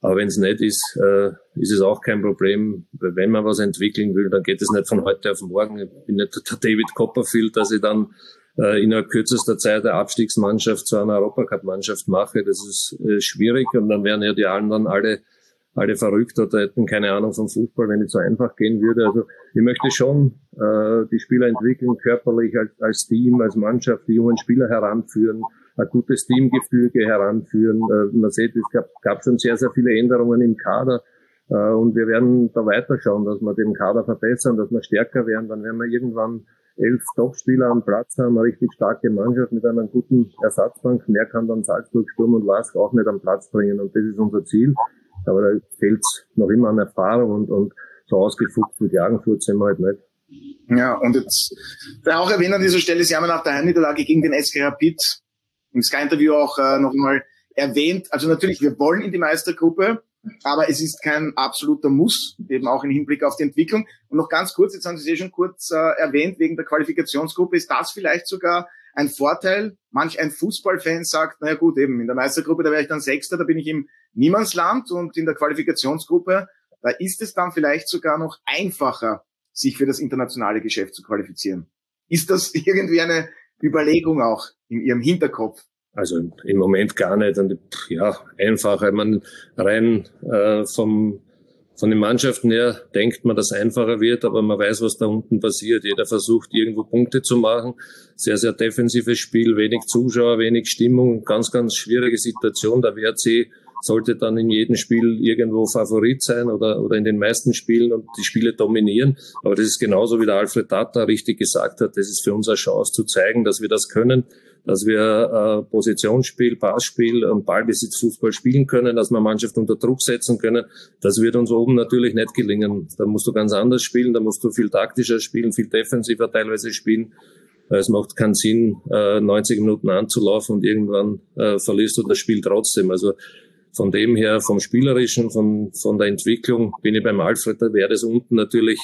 Aber wenn es nicht ist, äh, ist es auch kein Problem. Wenn man was entwickeln will, dann geht es nicht von heute auf morgen. Ich bin nicht der David Copperfield, dass ich dann äh, innerhalb kürzester Zeit eine Abstiegsmannschaft zu einer Europacup-Mannschaft mache. Das ist äh, schwierig und dann wären ja die anderen alle alle verrückt oder hätten keine Ahnung vom Fußball, wenn es so einfach gehen würde. Also ich möchte schon äh, die Spieler entwickeln, körperlich als, als Team, als Mannschaft, die jungen Spieler heranführen, ein gutes Teamgefüge heranführen. Äh, man sieht, es gab, gab schon sehr, sehr viele Änderungen im Kader äh, und wir werden da weiterschauen, dass wir den Kader verbessern, dass wir stärker werden. Dann werden wir irgendwann elf Topspieler am Platz haben, eine richtig starke Mannschaft mit einer guten Ersatzbank. Mehr kann dann Salzburg, Sturm und Lask auch nicht am Platz bringen und das ist unser Ziel. Aber da fehlt noch immer an Erfahrung und, und so ausgefuchst wie Klagenfurt sind wir halt nicht. Ja, und jetzt da auch erwähnen an dieser Stelle, Sie haben nach der Heimniederlage gegen den S K Rapid im Sky-Interview auch äh, noch einmal erwähnt. Also natürlich, wir wollen in die Meistergruppe, aber es ist kein absoluter Muss, eben auch im Hinblick auf die Entwicklung. Und noch ganz kurz, jetzt haben Sie es eh schon kurz äh, erwähnt, wegen der Qualifikationsgruppe, ist das vielleicht sogar ein Vorteil? Manch ein Fußballfan sagt, naja gut, eben in der Meistergruppe, da wäre ich dann Sechster, da bin ich im Niemandsland und in der Qualifikationsgruppe, da ist es dann vielleicht sogar noch einfacher, sich für das internationale Geschäft zu qualifizieren. Ist das irgendwie eine Überlegung auch in Ihrem Hinterkopf? Also im Moment gar nicht. Und ja, einfacher. Man rein äh, vom von den Mannschaften her denkt man, dass es einfacher wird, aber man weiß, was da unten passiert. Jeder versucht, irgendwo Punkte zu machen. Sehr, sehr defensives Spiel, wenig Zuschauer, wenig Stimmung, ganz, ganz schwierige Situation. Der W R C sollte dann in jedem Spiel irgendwo Favorit sein oder, oder in den meisten Spielen und die Spiele dominieren. Aber das ist genauso, wie der Alfred Tata richtig gesagt hat. Das ist für uns eine Chance zu zeigen, dass wir das können, dass wir äh, Positionsspiel, Passspiel und Ballbesitzfußball spielen können, dass wir Mannschaft unter Druck setzen können. Das wird uns oben natürlich nicht gelingen. Da musst du ganz anders spielen, da musst du viel taktischer spielen, viel defensiver teilweise spielen. Es macht keinen Sinn, äh, neunzig Minuten anzulaufen und irgendwann äh, verlierst du das Spiel trotzdem. Also von dem her, vom Spielerischen, von, von der Entwicklung bin ich beim Alfred, da wäre das unten natürlich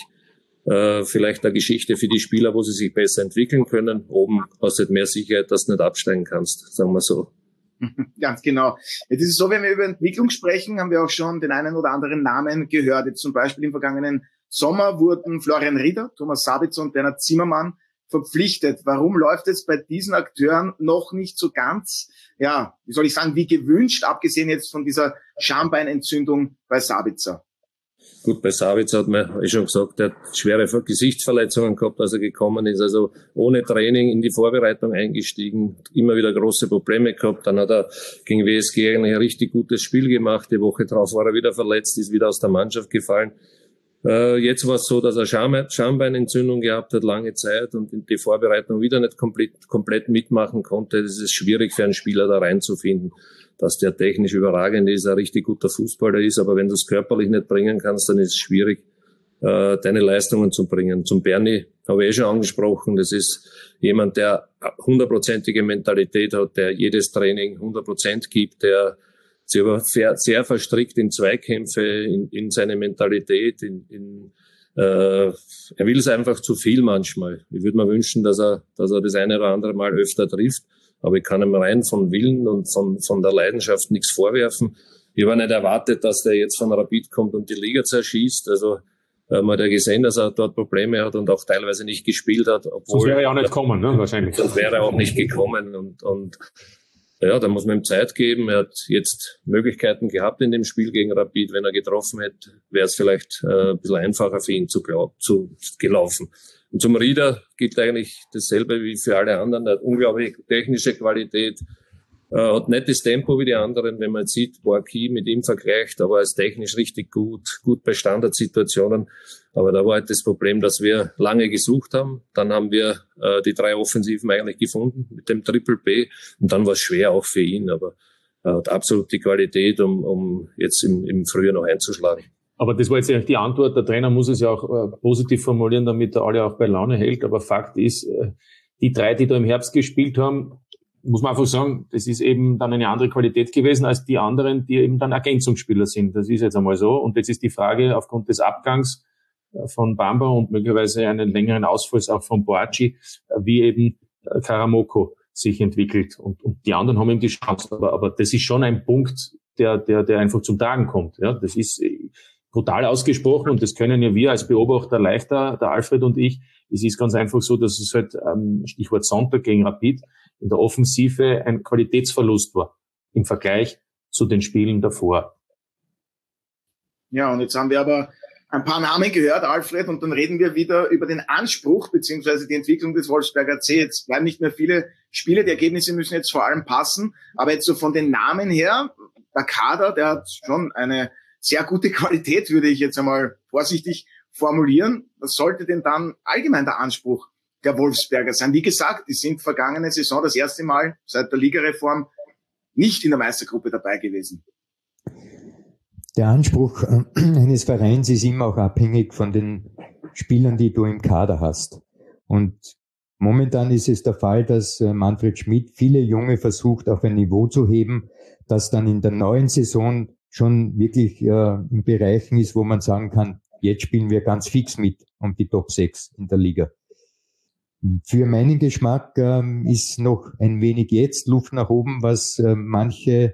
äh, vielleicht eine Geschichte für die Spieler, wo sie sich besser entwickeln können. Oben hast du halt mehr Sicherheit, dass du nicht absteigen kannst, sagen wir so. Ganz genau. Jetzt ist es so, wenn wir über Entwicklung sprechen, haben wir auch schon den einen oder anderen Namen gehört. Jetzt zum Beispiel im vergangenen Sommer wurden Florian Rieder, Thomas Sabitzer und Bernhard Zimmermann verpflichtet. Warum läuft es bei diesen Akteuren noch nicht so ganz, ja, wie soll ich sagen, wie gewünscht, abgesehen jetzt von dieser Schambeinentzündung bei Sabitzer? Gut, bei Sabitzer hat man, eh schon gesagt, der hat schwere Gesichtsverletzungen gehabt, als er gekommen ist. Also ohne Training in die Vorbereitung eingestiegen, immer wieder große Probleme gehabt. Dann hat er gegen W S G eigentlich ein richtig gutes Spiel gemacht. Die Woche drauf war er wieder verletzt, ist wieder aus der Mannschaft gefallen. Äh, jetzt war es so, dass er Scham- Schambeinentzündung gehabt hat, lange Zeit, und in die Vorbereitung wieder nicht komplett, komplett mitmachen konnte. Das ist schwierig für einen Spieler da reinzufinden, dass der technisch überragend ist, ein richtig guter Fußballer ist, aber wenn du es körperlich nicht bringen kannst, dann ist es schwierig, äh, deine Leistungen zu bringen. Zum Bernie habe ich eh schon angesprochen, das ist jemand, der hundertprozentige Mentalität hat, der jedes Training hundert Prozent gibt, der sich aber sehr, sehr verstrickt in Zweikämpfe, in, in seine Mentalität, in, in äh, er will es einfach zu viel manchmal. Ich würde mir wünschen, dass er, dass er das eine oder andere Mal öfter trifft, aber ich kann ihm rein von Willen und von, von der Leidenschaft nichts vorwerfen. Ich habe nicht erwartet, dass der jetzt von Rapid kommt und die Liga zerschießt. Also äh, man hat ja gesehen, dass er dort Probleme hat und auch teilweise nicht gespielt hat. Obwohl, das wäre ja auch nicht gekommen, ne? Wahrscheinlich. Das wäre auch nicht gekommen und, und ja, da muss man ihm Zeit geben. Er hat jetzt Möglichkeiten gehabt in dem Spiel gegen Rapid. Wenn er getroffen hätte, wäre es vielleicht äh, ein bisschen einfacher für ihn zu, zu gelaufen. Und zum Rieder gilt eigentlich dasselbe wie für alle anderen. Er hat unglaublich technische Qualität, äh, hat nicht das Tempo wie die anderen. Wenn man sieht, Boaki mit ihm vergleicht, aber er ist technisch richtig gut, gut bei Standardsituationen. Aber da war halt das Problem, dass wir lange gesucht haben. Dann haben wir äh, die drei Offensiven eigentlich gefunden mit dem Triple B. Und dann war es schwer auch für ihn. Aber er hat absolut die Qualität, um, um jetzt im, im Frühjahr noch einzuschlagen. Aber das war jetzt eigentlich die Antwort. Der Trainer muss es ja auch äh, positiv formulieren, damit er alle auch bei Laune hält. Aber Fakt ist, äh, die drei, die da im Herbst gespielt haben, muss man einfach sagen, das ist eben dann eine andere Qualität gewesen als die anderen, die eben dann Ergänzungsspieler sind. Das ist jetzt einmal so. Und jetzt ist die Frage aufgrund des Abgangs von Bamba und möglicherweise einen längeren Ausfalls auch von Boachi, wie eben Karamoko sich entwickelt. Und, und die anderen haben eben die Chance. Aber, aber das ist schon ein Punkt, der, der, der einfach zum Tragen kommt. Ja, das ist brutal ausgesprochen und das können ja wir als Beobachter leichter, der Alfred und ich. Es ist ganz einfach so, dass es halt, ähm, Stichwort Sonntag gegen Rapid, in der Offensive ein Qualitätsverlust war im Vergleich zu den Spielen davor. Ja, und jetzt haben wir aber ein paar Namen gehört, Alfred, und dann reden wir wieder über den Anspruch beziehungsweise die Entwicklung des Wolfsberger C. Jetzt bleiben nicht mehr viele Spiele, die Ergebnisse müssen jetzt vor allem passen, aber jetzt so von den Namen her, der Kader, der hat schon eine sehr gute Qualität, würde ich jetzt einmal vorsichtig formulieren. Was sollte denn dann allgemein der Anspruch der Wolfsberger sein? Wie gesagt, die sind vergangene Saison das erste Mal seit der Ligareform nicht in der Meistergruppe dabei gewesen. Der Anspruch eines Vereins ist immer auch abhängig von den Spielern, die du im Kader hast. Und momentan ist es der Fall, dass Manfred Schmidt viele Junge versucht, auf ein Niveau zu heben, das dann in der neuen Saison schon wirklich äh, in Bereichen ist, wo man sagen kann, jetzt spielen wir ganz fix mit um die Top sechs in der Liga. Für meinen Geschmack ähm, ist noch ein wenig jetzt Luft nach oben, was äh, manche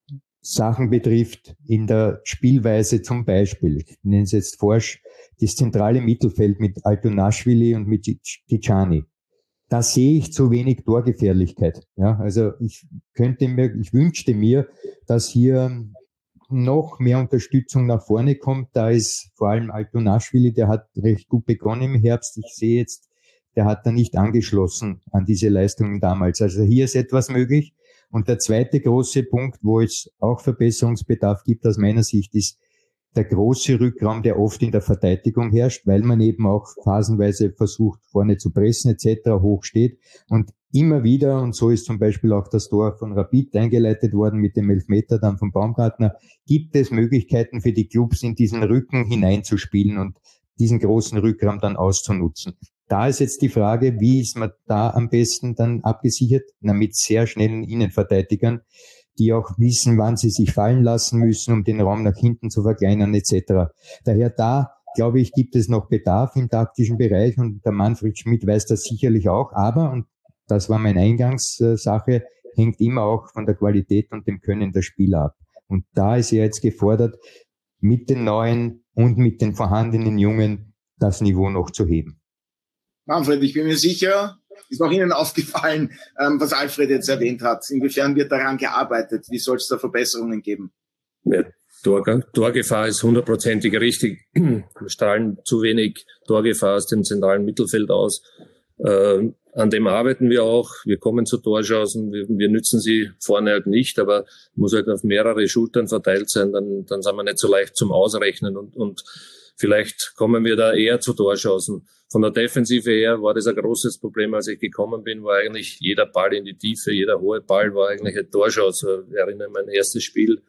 Sachen betrifft in der Spielweise zum Beispiel. Ich nenne es jetzt forsch, das zentrale Mittelfeld mit Altonaschwili und mit Tijani. Da sehe ich zu wenig Torgefährlichkeit. Ja, also ich könnte mir, ich wünschte mir, dass hier noch mehr Unterstützung nach vorne kommt. Da ist vor allem Altonaschwili, der hat recht gut begonnen im Herbst. Ich sehe jetzt, der hat da nicht angeschlossen an diese Leistungen damals. Also hier ist etwas möglich. Und der zweite große Punkt, wo es auch Verbesserungsbedarf gibt aus meiner Sicht, ist der große Rückraum, der oft in der Verteidigung herrscht, weil man eben auch phasenweise versucht, vorne zu pressen et cetera hoch steht. Und immer wieder, und so ist zum Beispiel auch das Tor von Rapid eingeleitet worden mit dem Elfmeter dann von Baumgartner, gibt es Möglichkeiten für die Clubs, in diesen Rücken hineinzuspielen und diesen großen Rückraum dann auszunutzen. Da ist jetzt die Frage, wie ist man da am besten dann abgesichert? Na, mit sehr schnellen Innenverteidigern, die auch wissen, wann sie sich fallen lassen müssen, um den Raum nach hinten zu verkleinern et cetera. Daher da, glaube ich, gibt es noch Bedarf im taktischen Bereich und der Manfred Schmidt weiß das sicherlich auch. Aber, und das war meine Eingangssache, hängt immer auch von der Qualität und dem Können der Spieler ab. Und da ist er jetzt gefordert, mit den Neuen und mit den vorhandenen Jungen das Niveau noch zu heben. Manfred, ich bin mir sicher, ist auch Ihnen aufgefallen, ähm, was Alfred jetzt erwähnt hat. Inwiefern wird daran gearbeitet? Wie soll es da Verbesserungen geben? Ja, Tor, Torgefahr ist hundertprozentig richtig. Wir strahlen zu wenig Torgefahr aus dem zentralen Mittelfeld aus. Äh, an dem arbeiten wir auch. Wir kommen zu Torchancen. Wir, wir nützen sie vorne halt nicht, aber muss halt auf mehrere Schultern verteilt sein. Dann, dann sind wir nicht so leicht zum Ausrechnen und, und vielleicht kommen wir da eher zu Torchancen. Von der Defensive her war das ein großes Problem, als ich gekommen bin, war eigentlich jeder Ball in die Tiefe, jeder hohe Ball war eigentlich eine Torchance. Ich erinnere mich an mein erstes Spiel.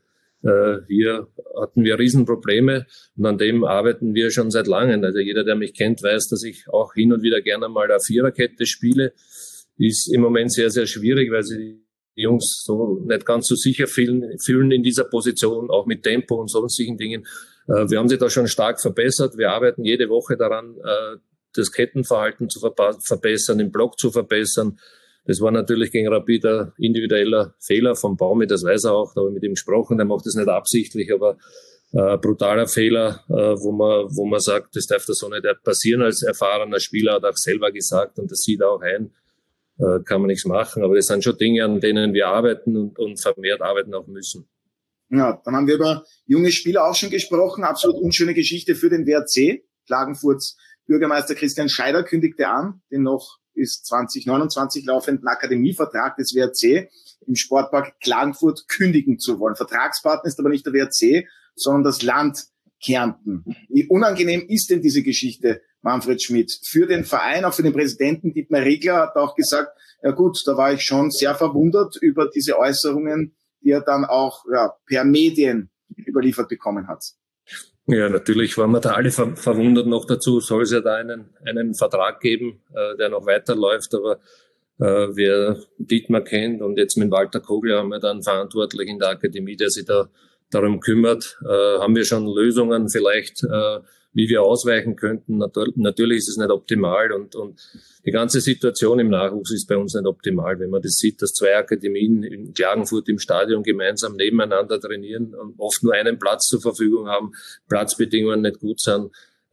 Hier hatten wir Riesenprobleme und an dem arbeiten wir schon seit langem. Also jeder, der mich kennt, weiß, dass ich auch hin und wieder gerne mal eine Viererkette spiele. Ist im Moment sehr, sehr schwierig, weil sie die Jungs so nicht ganz so sicher fühlen, fühlen in dieser Position, auch mit Tempo und sonstigen Dingen. Wir haben sie da schon stark verbessert. Wir arbeiten jede Woche daran, das Kettenverhalten zu verbessern, den Block zu verbessern. Das war natürlich gegen Rapid ein individueller Fehler von Baumi, das weiß er auch, da habe ich mit ihm gesprochen, der macht das nicht absichtlich, aber äh, brutaler Fehler, äh, wo man wo man sagt, das darf da so nicht passieren als erfahrener Spieler, hat auch selber gesagt und das sieht er auch ein, äh, kann man nichts machen, aber das sind schon Dinge, an denen wir arbeiten und, und vermehrt arbeiten auch müssen. Ja, dann haben wir über junge Spieler auch schon gesprochen, absolut unschöne Geschichte für den W R C. Klagenfurts Bürgermeister Christian Scheider kündigte an, den noch bis zwanzig neunundzwanzig laufenden Akademievertrag des W R C im Sportpark Klagenfurt kündigen zu wollen. Vertragspartner ist aber nicht der W R C, sondern das Land Kärnten. Wie unangenehm ist denn diese Geschichte, Manfred Schmidt, für den Verein, auch für den Präsidenten Dietmar Regler hat auch gesagt, ja gut, da war ich schon sehr verwundert über diese Äußerungen, die er dann auch ja, per Medien überliefert bekommen hat. Ja, natürlich waren wir da alle ver- verwundert noch dazu. Soll es ja da einen, einen Vertrag geben, äh, der noch weiterläuft, aber äh, wer Dietmar kennt und jetzt mit Walter Kogler haben wir dann verantwortlich in der Akademie, der sich da darum kümmert, äh, haben wir schon Lösungen vielleicht, äh, wie wir ausweichen könnten. Natürlich ist es nicht optimal und, und die ganze Situation im Nachwuchs ist bei uns nicht optimal. Wenn man das sieht, dass zwei Akademien in Klagenfurt im Stadion gemeinsam nebeneinander trainieren und oft nur einen Platz zur Verfügung haben, Platzbedingungen nicht gut sind.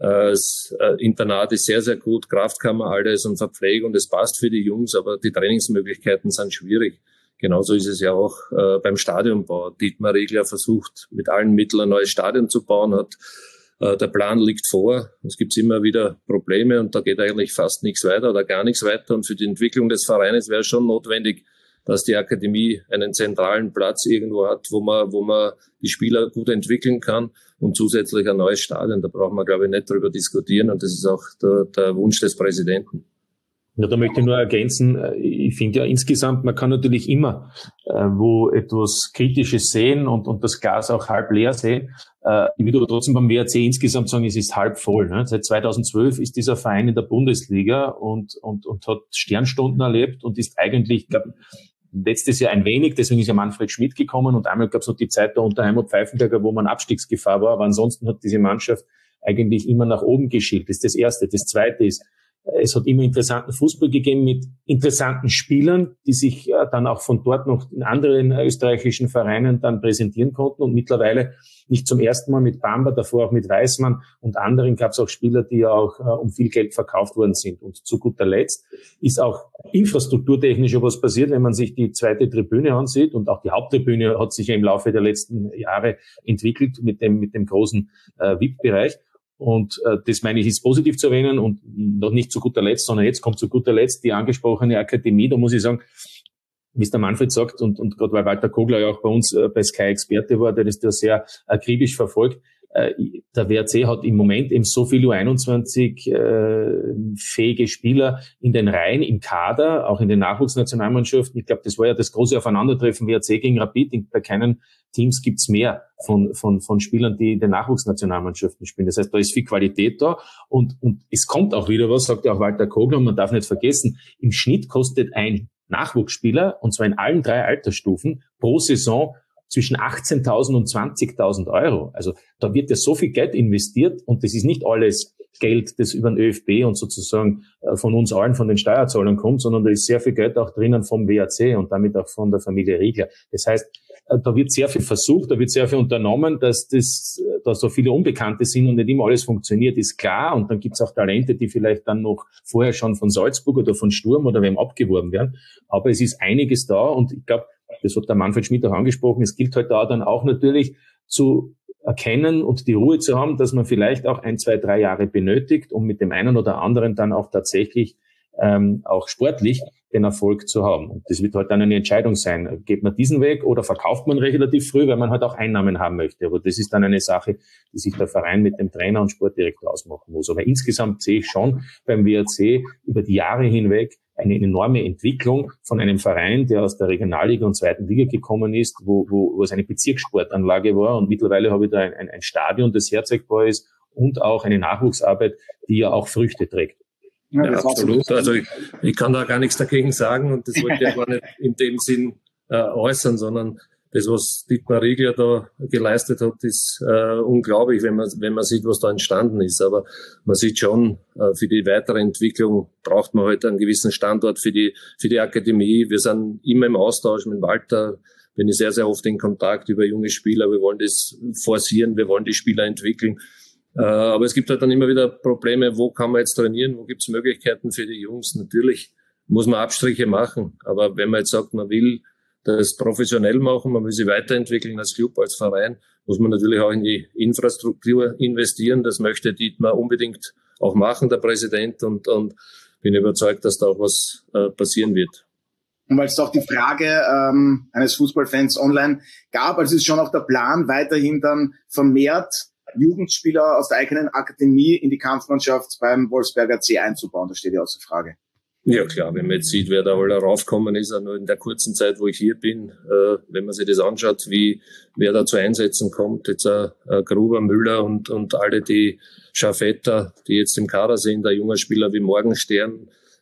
Das Internat ist sehr, sehr gut, Kraftkammer, alles und Verpflegung, das passt für die Jungs, aber die Trainingsmöglichkeiten sind schwierig. Genauso ist es ja auch äh, beim Stadionbau. Dietmar Riegler versucht mit allen Mitteln ein neues Stadion zu bauen, hat äh, der Plan liegt vor. Es gibt immer wieder Probleme und da geht eigentlich fast nichts weiter oder gar nichts weiter. Und für die Entwicklung des Vereines wäre schon notwendig, dass die Akademie einen zentralen Platz irgendwo hat, wo man, wo man die Spieler gut entwickeln kann und zusätzlich ein neues Stadion. Da brauchen wir, glaube ich, nicht drüber diskutieren und das ist auch der, der Wunsch des Präsidenten. Ja, da möchte ich nur ergänzen, ich finde ja insgesamt, man kann natürlich immer äh, wo etwas Kritisches sehen und, und das Glas auch halb leer sehen. Äh, ich würde aber trotzdem beim W R C insgesamt sagen, es ist halb voll. Ne? Seit zweitausendzwölf ist dieser Verein in der Bundesliga und, und, und hat Sternstunden erlebt und ist eigentlich, ich glaube, letztes Jahr ein wenig, deswegen ist ja Manfred Schmidt gekommen und einmal gab es noch die Zeit da unter Heimut Pfeifenberger, wo man Abstiegsgefahr war, aber ansonsten hat diese Mannschaft eigentlich immer nach oben geschielt. Das ist das Erste. Das Zweite ist, es hat immer interessanten Fußball gegeben mit interessanten Spielern, die sich äh, dann auch von dort noch in anderen äh, österreichischen Vereinen dann präsentieren konnten. Und mittlerweile nicht zum ersten Mal mit Bamba, davor auch mit Weismann und anderen gab es auch Spieler, die ja auch äh, um viel Geld verkauft worden sind. Und zu guter Letzt ist auch infrastrukturtechnisch was passiert, wenn man sich die zweite Tribüne ansieht. Und auch die Haupttribüne hat sich ja im Laufe der letzten Jahre entwickelt mit dem, mit dem großen äh, V I P-Bereich. Und äh, das meine ich, ist positiv zu erwähnen und noch nicht zu guter Letzt, sondern jetzt kommt zu guter Letzt die angesprochene Akademie. Da muss ich sagen, wie es der Manfred sagt und, und gerade weil Walter Kogler ja auch bei uns äh, bei Sky Experte war, der das da sehr akribisch verfolgt, äh, der W R C hat im Moment eben so viele U einundzwanzig äh, fähige Spieler in den Reihen, im Kader, auch in den Nachwuchsnationalmannschaften. Ich glaube, das war ja das große Aufeinandertreffen W R C gegen Rapid. Bei keinen Teams gibt's mehr von, von, von Spielern, die in den Nachwuchsnationalmannschaften spielen. Das heißt, da ist viel Qualität da und, und es kommt auch wieder was, sagt ja auch Walter Kogler, und man darf nicht vergessen, im Schnitt kostet ein Nachwuchsspieler, und zwar in allen drei Altersstufen, pro Saison zwischen achtzehntausend und zwanzigtausend Euro. Also da wird ja so viel Geld investiert und das ist nicht alles Geld, das über den ÖFB und sozusagen von uns allen, von den Steuerzahlern kommt, sondern da ist sehr viel Geld auch drinnen vom W R C und damit auch von der Familie Riegler. Das heißt, da wird sehr viel versucht, da wird sehr viel unternommen, dass das, da so viele Unbekannte sind und nicht immer alles funktioniert, ist klar. Und dann gibt's auch Talente, die vielleicht dann noch vorher schon von Salzburg oder von Sturm oder wem abgeworben werden. Aber es ist einiges da und ich glaube, das hat der Manfred Schmidt auch angesprochen, es gilt halt da dann auch natürlich zu erkennen und die Ruhe zu haben, dass man vielleicht auch ein, zwei, drei Jahre benötigt, um mit dem einen oder anderen dann auch tatsächlich ähm, auch sportlich den Erfolg zu haben. Und das wird halt dann eine Entscheidung sein. Geht man diesen Weg oder verkauft man relativ früh, weil man halt auch Einnahmen haben möchte. Aber das ist dann eine Sache, die sich der Verein mit dem Trainer und Sportdirektor ausmachen muss. Aber insgesamt sehe ich schon beim W R C über die Jahre hinweg eine enorme Entwicklung von einem Verein, der aus der Regionalliga und zweiten Liga gekommen ist, wo, wo, wo es eine Bezirkssportanlage war. Und mittlerweile habe ich da ein, ein, ein Stadion, das herzeigbar ist und auch eine Nachwuchsarbeit, die ja auch Früchte trägt. Ja, ja, absolut. Also ich, ich kann da gar nichts dagegen sagen und das wollte ich aber nicht in dem Sinn äh, äußern, sondern das, was Dietmar Riegler da geleistet hat, ist äh, unglaublich, wenn man wenn man sieht, was da entstanden ist. Aber man sieht schon, äh, für die weitere Entwicklung braucht man halt einen gewissen Standort für die für die Akademie. Wir sind immer im Austausch mit Walter, bin ich sehr, sehr oft in Kontakt über junge Spieler. Wir wollen das forcieren, wir wollen die Spieler entwickeln. Äh, aber es gibt halt dann immer wieder Probleme, wo kann man jetzt trainieren, wo gibt es Möglichkeiten für die Jungs. Natürlich muss man Abstriche machen, aber wenn man jetzt sagt, man will das professionell machen, man will sich weiterentwickeln als Club, als Verein, muss man natürlich auch in die Infrastruktur investieren. Das möchte Dietmar unbedingt auch machen, der Präsident, und, und bin überzeugt, dass da auch was äh, passieren wird. Und weil es auch die Frage ähm, eines Fußballfans online gab, also ist schon auch der Plan, weiterhin dann vermehrt Jugendspieler aus der eigenen Akademie in die Kampfmannschaft beim Wolfsberger C einzubauen. Das steht ja außer Frage. Ja klar, wenn man jetzt sieht, wer da alle raufgekommen ist, auch nur in der kurzen Zeit, wo ich hier bin, äh, wenn man sich das anschaut, wie wer da zu Einsätzen kommt, jetzt äh, Gruber, Müller und und alle die Schafetter, die jetzt im Kader sind, ein junger Spieler wie Morgenstern,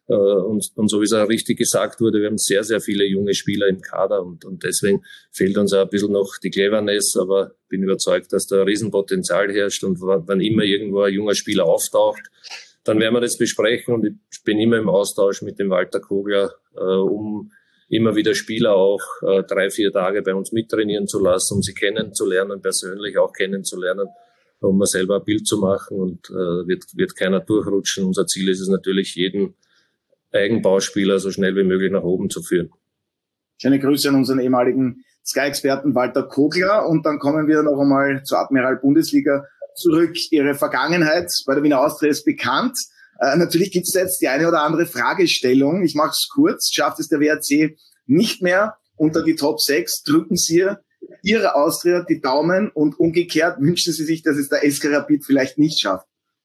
Äh, und, und so wie es auch richtig gesagt wurde, wir haben sehr, sehr viele junge Spieler im Kader und, und deswegen fehlt uns auch ein bisschen noch die Cleverness, aber bin überzeugt, dass da ein Riesenpotenzial herrscht und wann immer irgendwo ein junger Spieler auftaucht, dann werden wir das besprechen und ich bin immer im Austausch mit dem Walter Kogler, äh, um immer wieder Spieler auch äh, drei, vier Tage bei uns mittrainieren zu lassen, um sie kennenzulernen, persönlich auch kennenzulernen, um mir selber ein Bild zu machen und äh, wird, wird keiner durchrutschen. Unser Ziel ist es natürlich, jeden Eigenbauspieler so schnell wie möglich nach oben zu führen. Schöne Grüße an unseren ehemaligen Sky-Experten Walter Kogler und dann kommen wir noch einmal zur Admiral Bundesliga zurück. Ihre Vergangenheit bei der Wiener Austria ist bekannt. Äh, natürlich gibt es jetzt die eine oder andere Fragestellung. Ich mache es kurz. Schafft es der W R C nicht mehr unter die Top sechs? Drücken Sie Ihrer Austria die Daumen und umgekehrt wünschen Sie sich, dass es der S K Rapid vielleicht nicht schafft?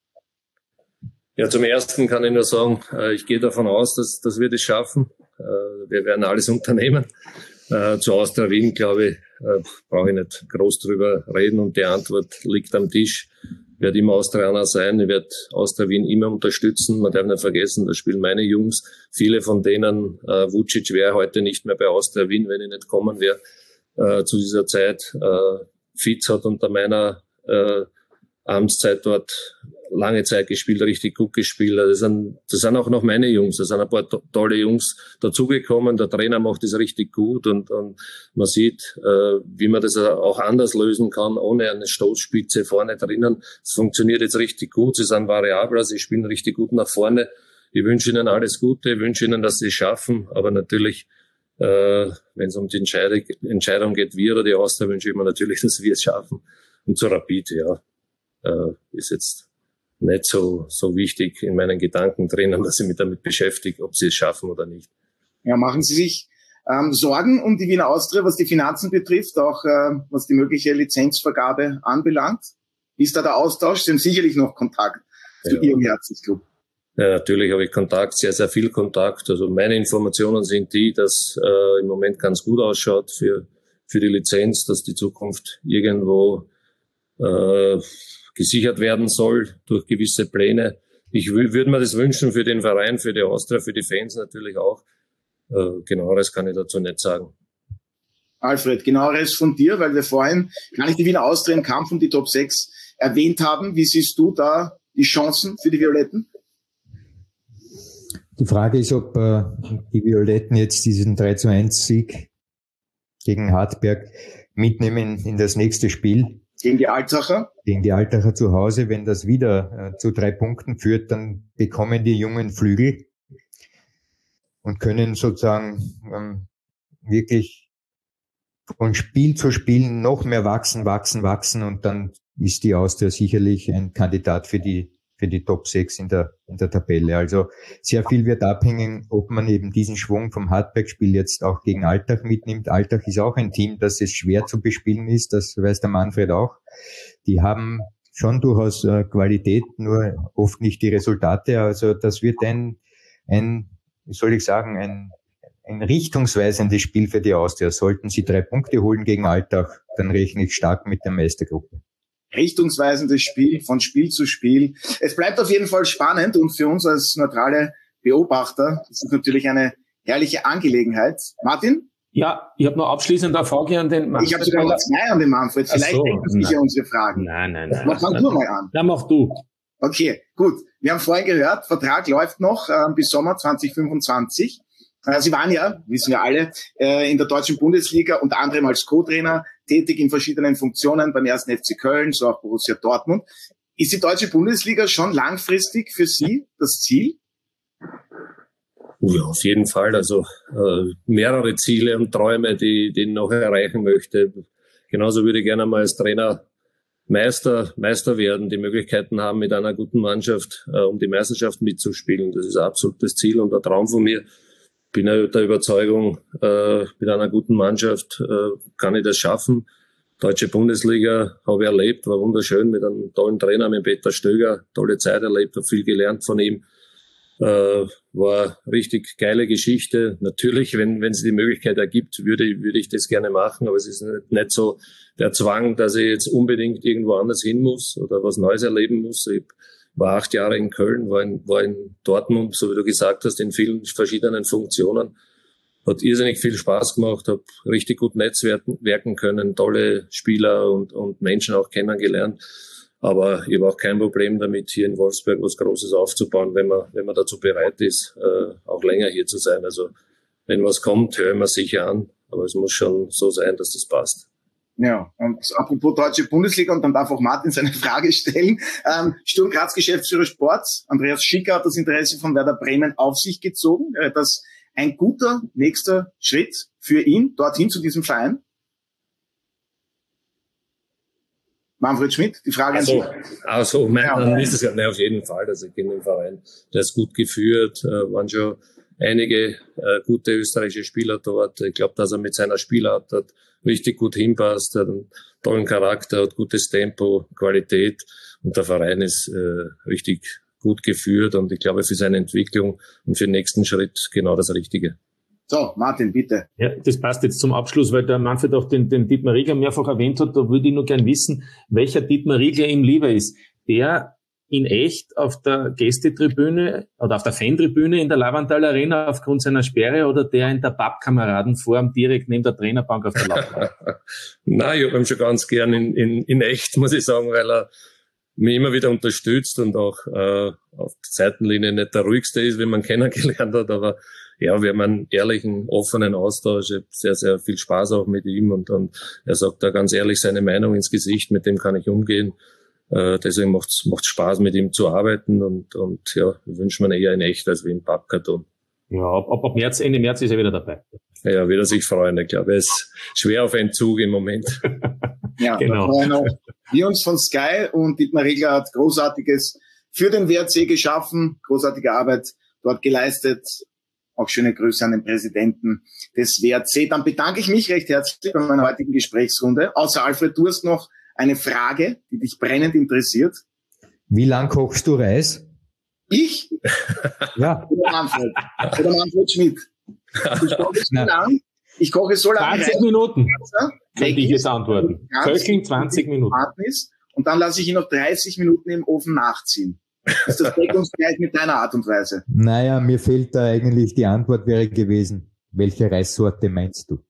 Ja, zum Ersten kann ich nur sagen, äh, ich gehe davon aus, dass, dass wir das schaffen. Äh, wir werden alles unternehmen. Äh, zu Austria Wien, glaube ich, äh, brauche ich nicht groß drüber reden und die Antwort liegt am Tisch. Ich werde immer Austrianer sein, ich werde Austria Wien immer unterstützen. Man darf nicht vergessen, da spielen meine Jungs. Viele von denen, äh, Vucic wäre heute nicht mehr bei Austria Wien, wenn ich nicht kommen wäre äh, zu dieser Zeit. Äh, Fitz hat unter meiner äh, Amtszeit dort lange Zeit gespielt, richtig gut gespielt. Das sind, das sind auch noch meine Jungs. Da sind ein paar to- tolle Jungs dazugekommen. Der Trainer macht das richtig gut und, und man sieht, äh, wie man das auch anders lösen kann, ohne eine Stoßspitze vorne drinnen. Es funktioniert jetzt richtig gut. Sie sind variabler, sie spielen richtig gut nach vorne. Ich wünsche ihnen alles Gute, ich wünsche ihnen, dass sie es schaffen. Aber natürlich, äh, wenn es um die Entscheidung, Entscheidung geht, wir oder die Austria, wünsche ich mir natürlich, dass wir es schaffen. Und zu Rapid, ja, äh, ist jetzt nicht so, so wichtig in meinen Gedanken drinnen, dass ich mich damit beschäftige, ob sie es schaffen oder nicht. Ja, machen Sie sich ähm, Sorgen um die Wiener Austria, was die Finanzen betrifft, auch äh, was die mögliche Lizenzvergabe anbelangt? Wie ist da der Austausch? Sie haben sicherlich noch Kontakt zu Ja. Ihrem Herzensclub. Ja, natürlich habe ich Kontakt, sehr, sehr viel Kontakt. Also meine Informationen sind die, dass äh, im Moment ganz gut ausschaut für, für die Lizenz, dass die Zukunft irgendwo äh, gesichert werden soll durch gewisse Pläne. Ich will, würde mir das wünschen für den Verein, für die Austria, für die Fans natürlich auch. Äh, genaueres kann ich dazu nicht sagen. Alfred, genaueres von dir, weil wir vorhin gar nicht die Wiener Austria im Kampf um die Top sechs erwähnt haben. Wie siehst du da die Chancen für die Violetten? Die Frage ist, ob äh, die Violetten jetzt diesen drei zu eins Sieg gegen Hartberg mitnehmen in das nächste Spiel. Gegen die Altacher? Gegen die Altacher zu Hause. Wenn das wieder äh, zu drei Punkten führt, dann bekommen die Jungen Flügel und können sozusagen ähm, wirklich von Spiel zu Spiel noch mehr wachsen, wachsen, wachsen und dann ist die Austria sicherlich ein Kandidat für die für die Top sechs in der in der Tabelle. Also sehr viel wird abhängen, ob man eben diesen Schwung vom Hartberg-Spiel jetzt auch gegen Altach mitnimmt. Altach ist auch ein Team, das es schwer zu bespielen ist, das weiß der Manfred auch. Die haben schon durchaus äh, Qualität, nur oft nicht die Resultate. Also das wird ein, ein, wie soll ich sagen, ein, ein richtungsweisendes Spiel für die Austria. Sollten sie drei Punkte holen gegen Altach, dann rechne ich stark mit der Meistergruppe. Richtungsweisendes Spiel von Spiel zu Spiel. Es bleibt auf jeden Fall spannend und für uns als neutrale Beobachter ist es natürlich eine herrliche Angelegenheit. Martin? Ja, ich habe noch abschließend eine Frage an den Manfred. Ich habe sogar noch zwei an den Manfred. Vielleicht so, denken sich ja unsere Fragen. Nein, nein, nein. Mach fang du mal an. Dann mach du. Okay, gut. Wir haben vorhin gehört, Vertrag läuft noch äh, bis Sommer zwanzig fünfundzwanzig. Äh, Sie waren ja, wissen wir alle, äh, in der deutschen Bundesliga unter anderem als Co-Trainer tätig in verschiedenen Funktionen beim ersten F C Köln, so auch Borussia Dortmund. Ist die deutsche Bundesliga schon langfristig für Sie das Ziel? Ja, auf jeden Fall. Also äh, mehrere Ziele und Träume, die, die ich noch erreichen möchte. Genauso würde ich gerne mal als Trainer Meister, Meister werden, die Möglichkeiten haben, mit einer guten Mannschaft äh, um die Meisterschaft mitzuspielen. Das ist ein absolutes Ziel und ein Traum von mir. Bin ja der Überzeugung, äh, mit einer guten Mannschaft äh, kann ich das schaffen. Deutsche Bundesliga habe ich erlebt, war wunderschön mit einem tollen Trainer, mit Peter Stöger, tolle Zeit erlebt, habe viel gelernt von ihm. Äh, war richtig geile Geschichte. Natürlich, wenn wenn es die Möglichkeit ergibt, würde, würde ich das gerne machen, aber es ist nicht, nicht so der Zwang, dass ich jetzt unbedingt irgendwo anders hin muss oder was Neues erleben muss. Ich war acht Jahre in Köln, war in, war in Dortmund, so wie du gesagt hast, in vielen verschiedenen Funktionen. Hat irrsinnig viel Spaß gemacht, habe richtig gut netzwerken können, tolle Spieler und, und Menschen auch kennengelernt. Aber ich habe auch kein Problem damit, hier in Wolfsberg was Großes aufzubauen, wenn man, wenn man dazu bereit ist, äh, auch länger hier zu sein. Also wenn was kommt, hören wir sicher an. Aber es muss schon so sein, dass das passt. Ja, und apropos deutsche Bundesliga, und dann darf auch Martin seine Frage stellen. Ähm, Sturm Graz Geschäftsführer Sport, Andreas Schicker, hat das Interesse von Werder Bremen auf sich gezogen. Wäre das ein guter nächster Schritt für ihn, dorthin zu diesem Verein? Manfred Schmidt, die Frage an Sie. Also, mein, ja, dann ist es ja, ne, auf jeden Fall. Also, ich kenne den Verein, der ist gut geführt, äh, waren schon einige äh, gute österreichische Spieler dort. Ich glaube, dass er mit seiner Spielart hat richtig gut hinpasst, hat einen tollen Charakter, hat gutes Tempo, Qualität, und der Verein ist äh, richtig gut geführt, und ich glaube, für seine Entwicklung und für den nächsten Schritt genau das Richtige. So, Martin, bitte. Ja, das passt jetzt zum Abschluss, weil der Manfred auch den, den Dietmar Riegler mehrfach erwähnt hat. Da würde ich nur gern wissen, welcher Dietmar Riegler ihm lieber ist. Der in echt auf der Gästetribüne oder auf der Fantribüne in der Lavandal Arena aufgrund seiner Sperre, oder der in der Pappkameradenform direkt neben der Trainerbank auf der Laufbahn? Nein, ich habe ihn schon ganz gern in, in, in echt, muss ich sagen, weil er mich immer wieder unterstützt und auch äh, auf der Seitenlinie nicht der ruhigste ist, wie man kennengelernt hat, aber ja, wir haben einen ehrlichen, offenen Austausch. Ich habe sehr, sehr viel Spaß auch mit ihm, und, und er sagt da ganz ehrlich seine Meinung ins Gesicht, mit dem kann ich umgehen. Äh, deswegen macht's macht's Spaß, mit ihm zu arbeiten, und, und ja, wir wünschen mir eher in echt als wie im Pappkarton. Ja, ab, ab, ab März, Ende März ist er wieder dabei. Ja, wird er sich freuen. Ich glaube, er ist schwer auf Entzug im Moment. Ja, genau. Da freuen auch wir uns von Sky, und Dietmar Riegler hat Großartiges für den W R C geschaffen, großartige Arbeit dort geleistet. Auch schöne Grüße an den Präsidenten des W R C. Dann bedanke ich mich recht herzlich bei meiner heutigen Gesprächsrunde. Außer Alfred, du hast noch eine Frage, die dich brennend interessiert. Wie lang kochst du Reis? Ich? Ja. Oder Manfred? Oder Manfred Schmidt? Ich koche so lang. Ich koche so lange. zwanzig Minuten. Kann ich jetzt antworten. Köcheln zwanzig Minuten. Und dann lasse ich ihn noch dreißig Minuten im Ofen nachziehen. Ist das deckungsgleich mit deiner Art und Weise? Naja, mir fehlt da eigentlich, die Antwort wäre gewesen, welche Reissorte meinst du?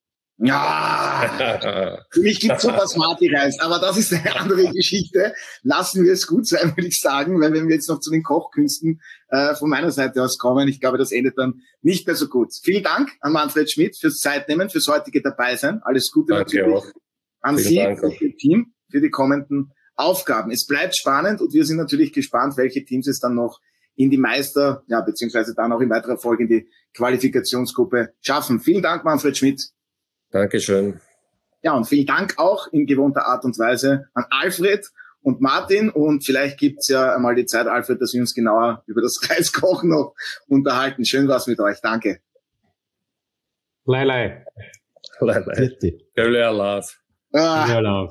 Ja, für mich gibt's so Basmati-Reis, aber das ist eine andere Geschichte. Lassen wir es gut sein, würde ich sagen, weil wenn wir jetzt noch zu den Kochkünsten äh, von meiner Seite aus kommen, ich glaube, das endet dann nicht mehr so gut. Vielen Dank an Manfred Schmidt fürs Zeitnehmen, fürs heutige Dabeisein. Alles Gute Danke natürlich auch. an Vielen Sie Dank und Ihr Team für die kommenden Aufgaben. Es bleibt spannend, und wir sind natürlich gespannt, welche Teams es dann noch in die Meister, ja, beziehungsweise dann auch in weiterer Folge in die Qualifikationsgruppe schaffen. Vielen Dank, Manfred Schmidt. Dankeschön. Ja, und vielen Dank auch in gewohnter Art und Weise an Alfred und Martin. Und vielleicht gibt's ja einmal die Zeit, Alfred, dass wir uns genauer über das Reiskochen noch unterhalten. Schön war's mit euch. Danke. Lei, lei. Lei, lei. Girl, I love. Ah. Ja, love.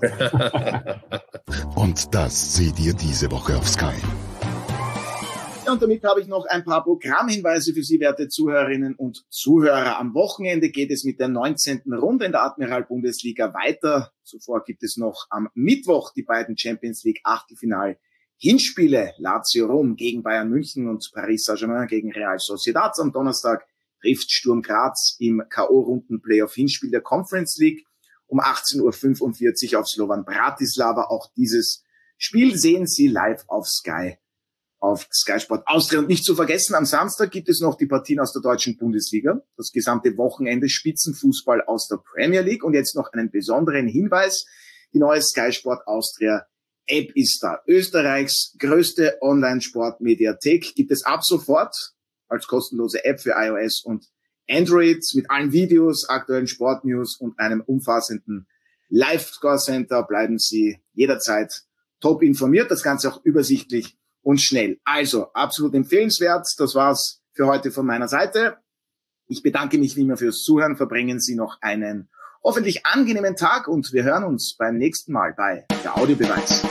Und das seht ihr diese Woche auf Sky. Und damit habe ich noch ein paar Programmhinweise für Sie, werte Zuhörerinnen und Zuhörer. Am Wochenende geht es mit der neunzehnten Runde in der Admiral-Bundesliga weiter. Zuvor gibt es noch am Mittwoch die beiden Champions League Achtelfinal-Hinspiele. Lazio Rom gegen Bayern München und Paris Saint-Germain gegen Real Sociedad. Am Donnerstag trifft Sturm Graz im K O-Runden-Playoff-Hinspiel der Conference League um achtzehn Uhr fünfundvierzig auf Slovan Bratislava. Auch dieses Spiel sehen Sie live auf Sky. Auf Sky Sport Austria. Und nicht zu vergessen, am Samstag gibt es noch die Partien aus der deutschen Bundesliga. Das gesamte Wochenende Spitzenfußball aus der Premier League. Und jetzt noch einen besonderen Hinweis. Die neue Sky Sport Austria App ist da. Österreichs größte Online-Sport-Mediathek gibt es ab sofort als kostenlose App für iOS und Android mit allen Videos, aktuellen Sportnews und einem umfassenden Live-Score-Center. Bleiben Sie jederzeit top informiert. Das Ganze auch übersichtlich und schnell. Also, absolut empfehlenswert. Das war's für heute von meiner Seite. Ich bedanke mich wie immer fürs Zuhören. Verbringen Sie noch einen hoffentlich angenehmen Tag, und wir hören uns beim nächsten Mal bei der Audiobeweis.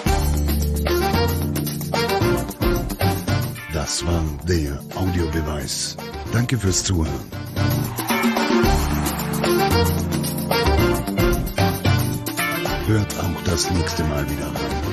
Das war der Audiobeweis. Danke fürs Zuhören. Hört auch das nächste Mal wieder rein.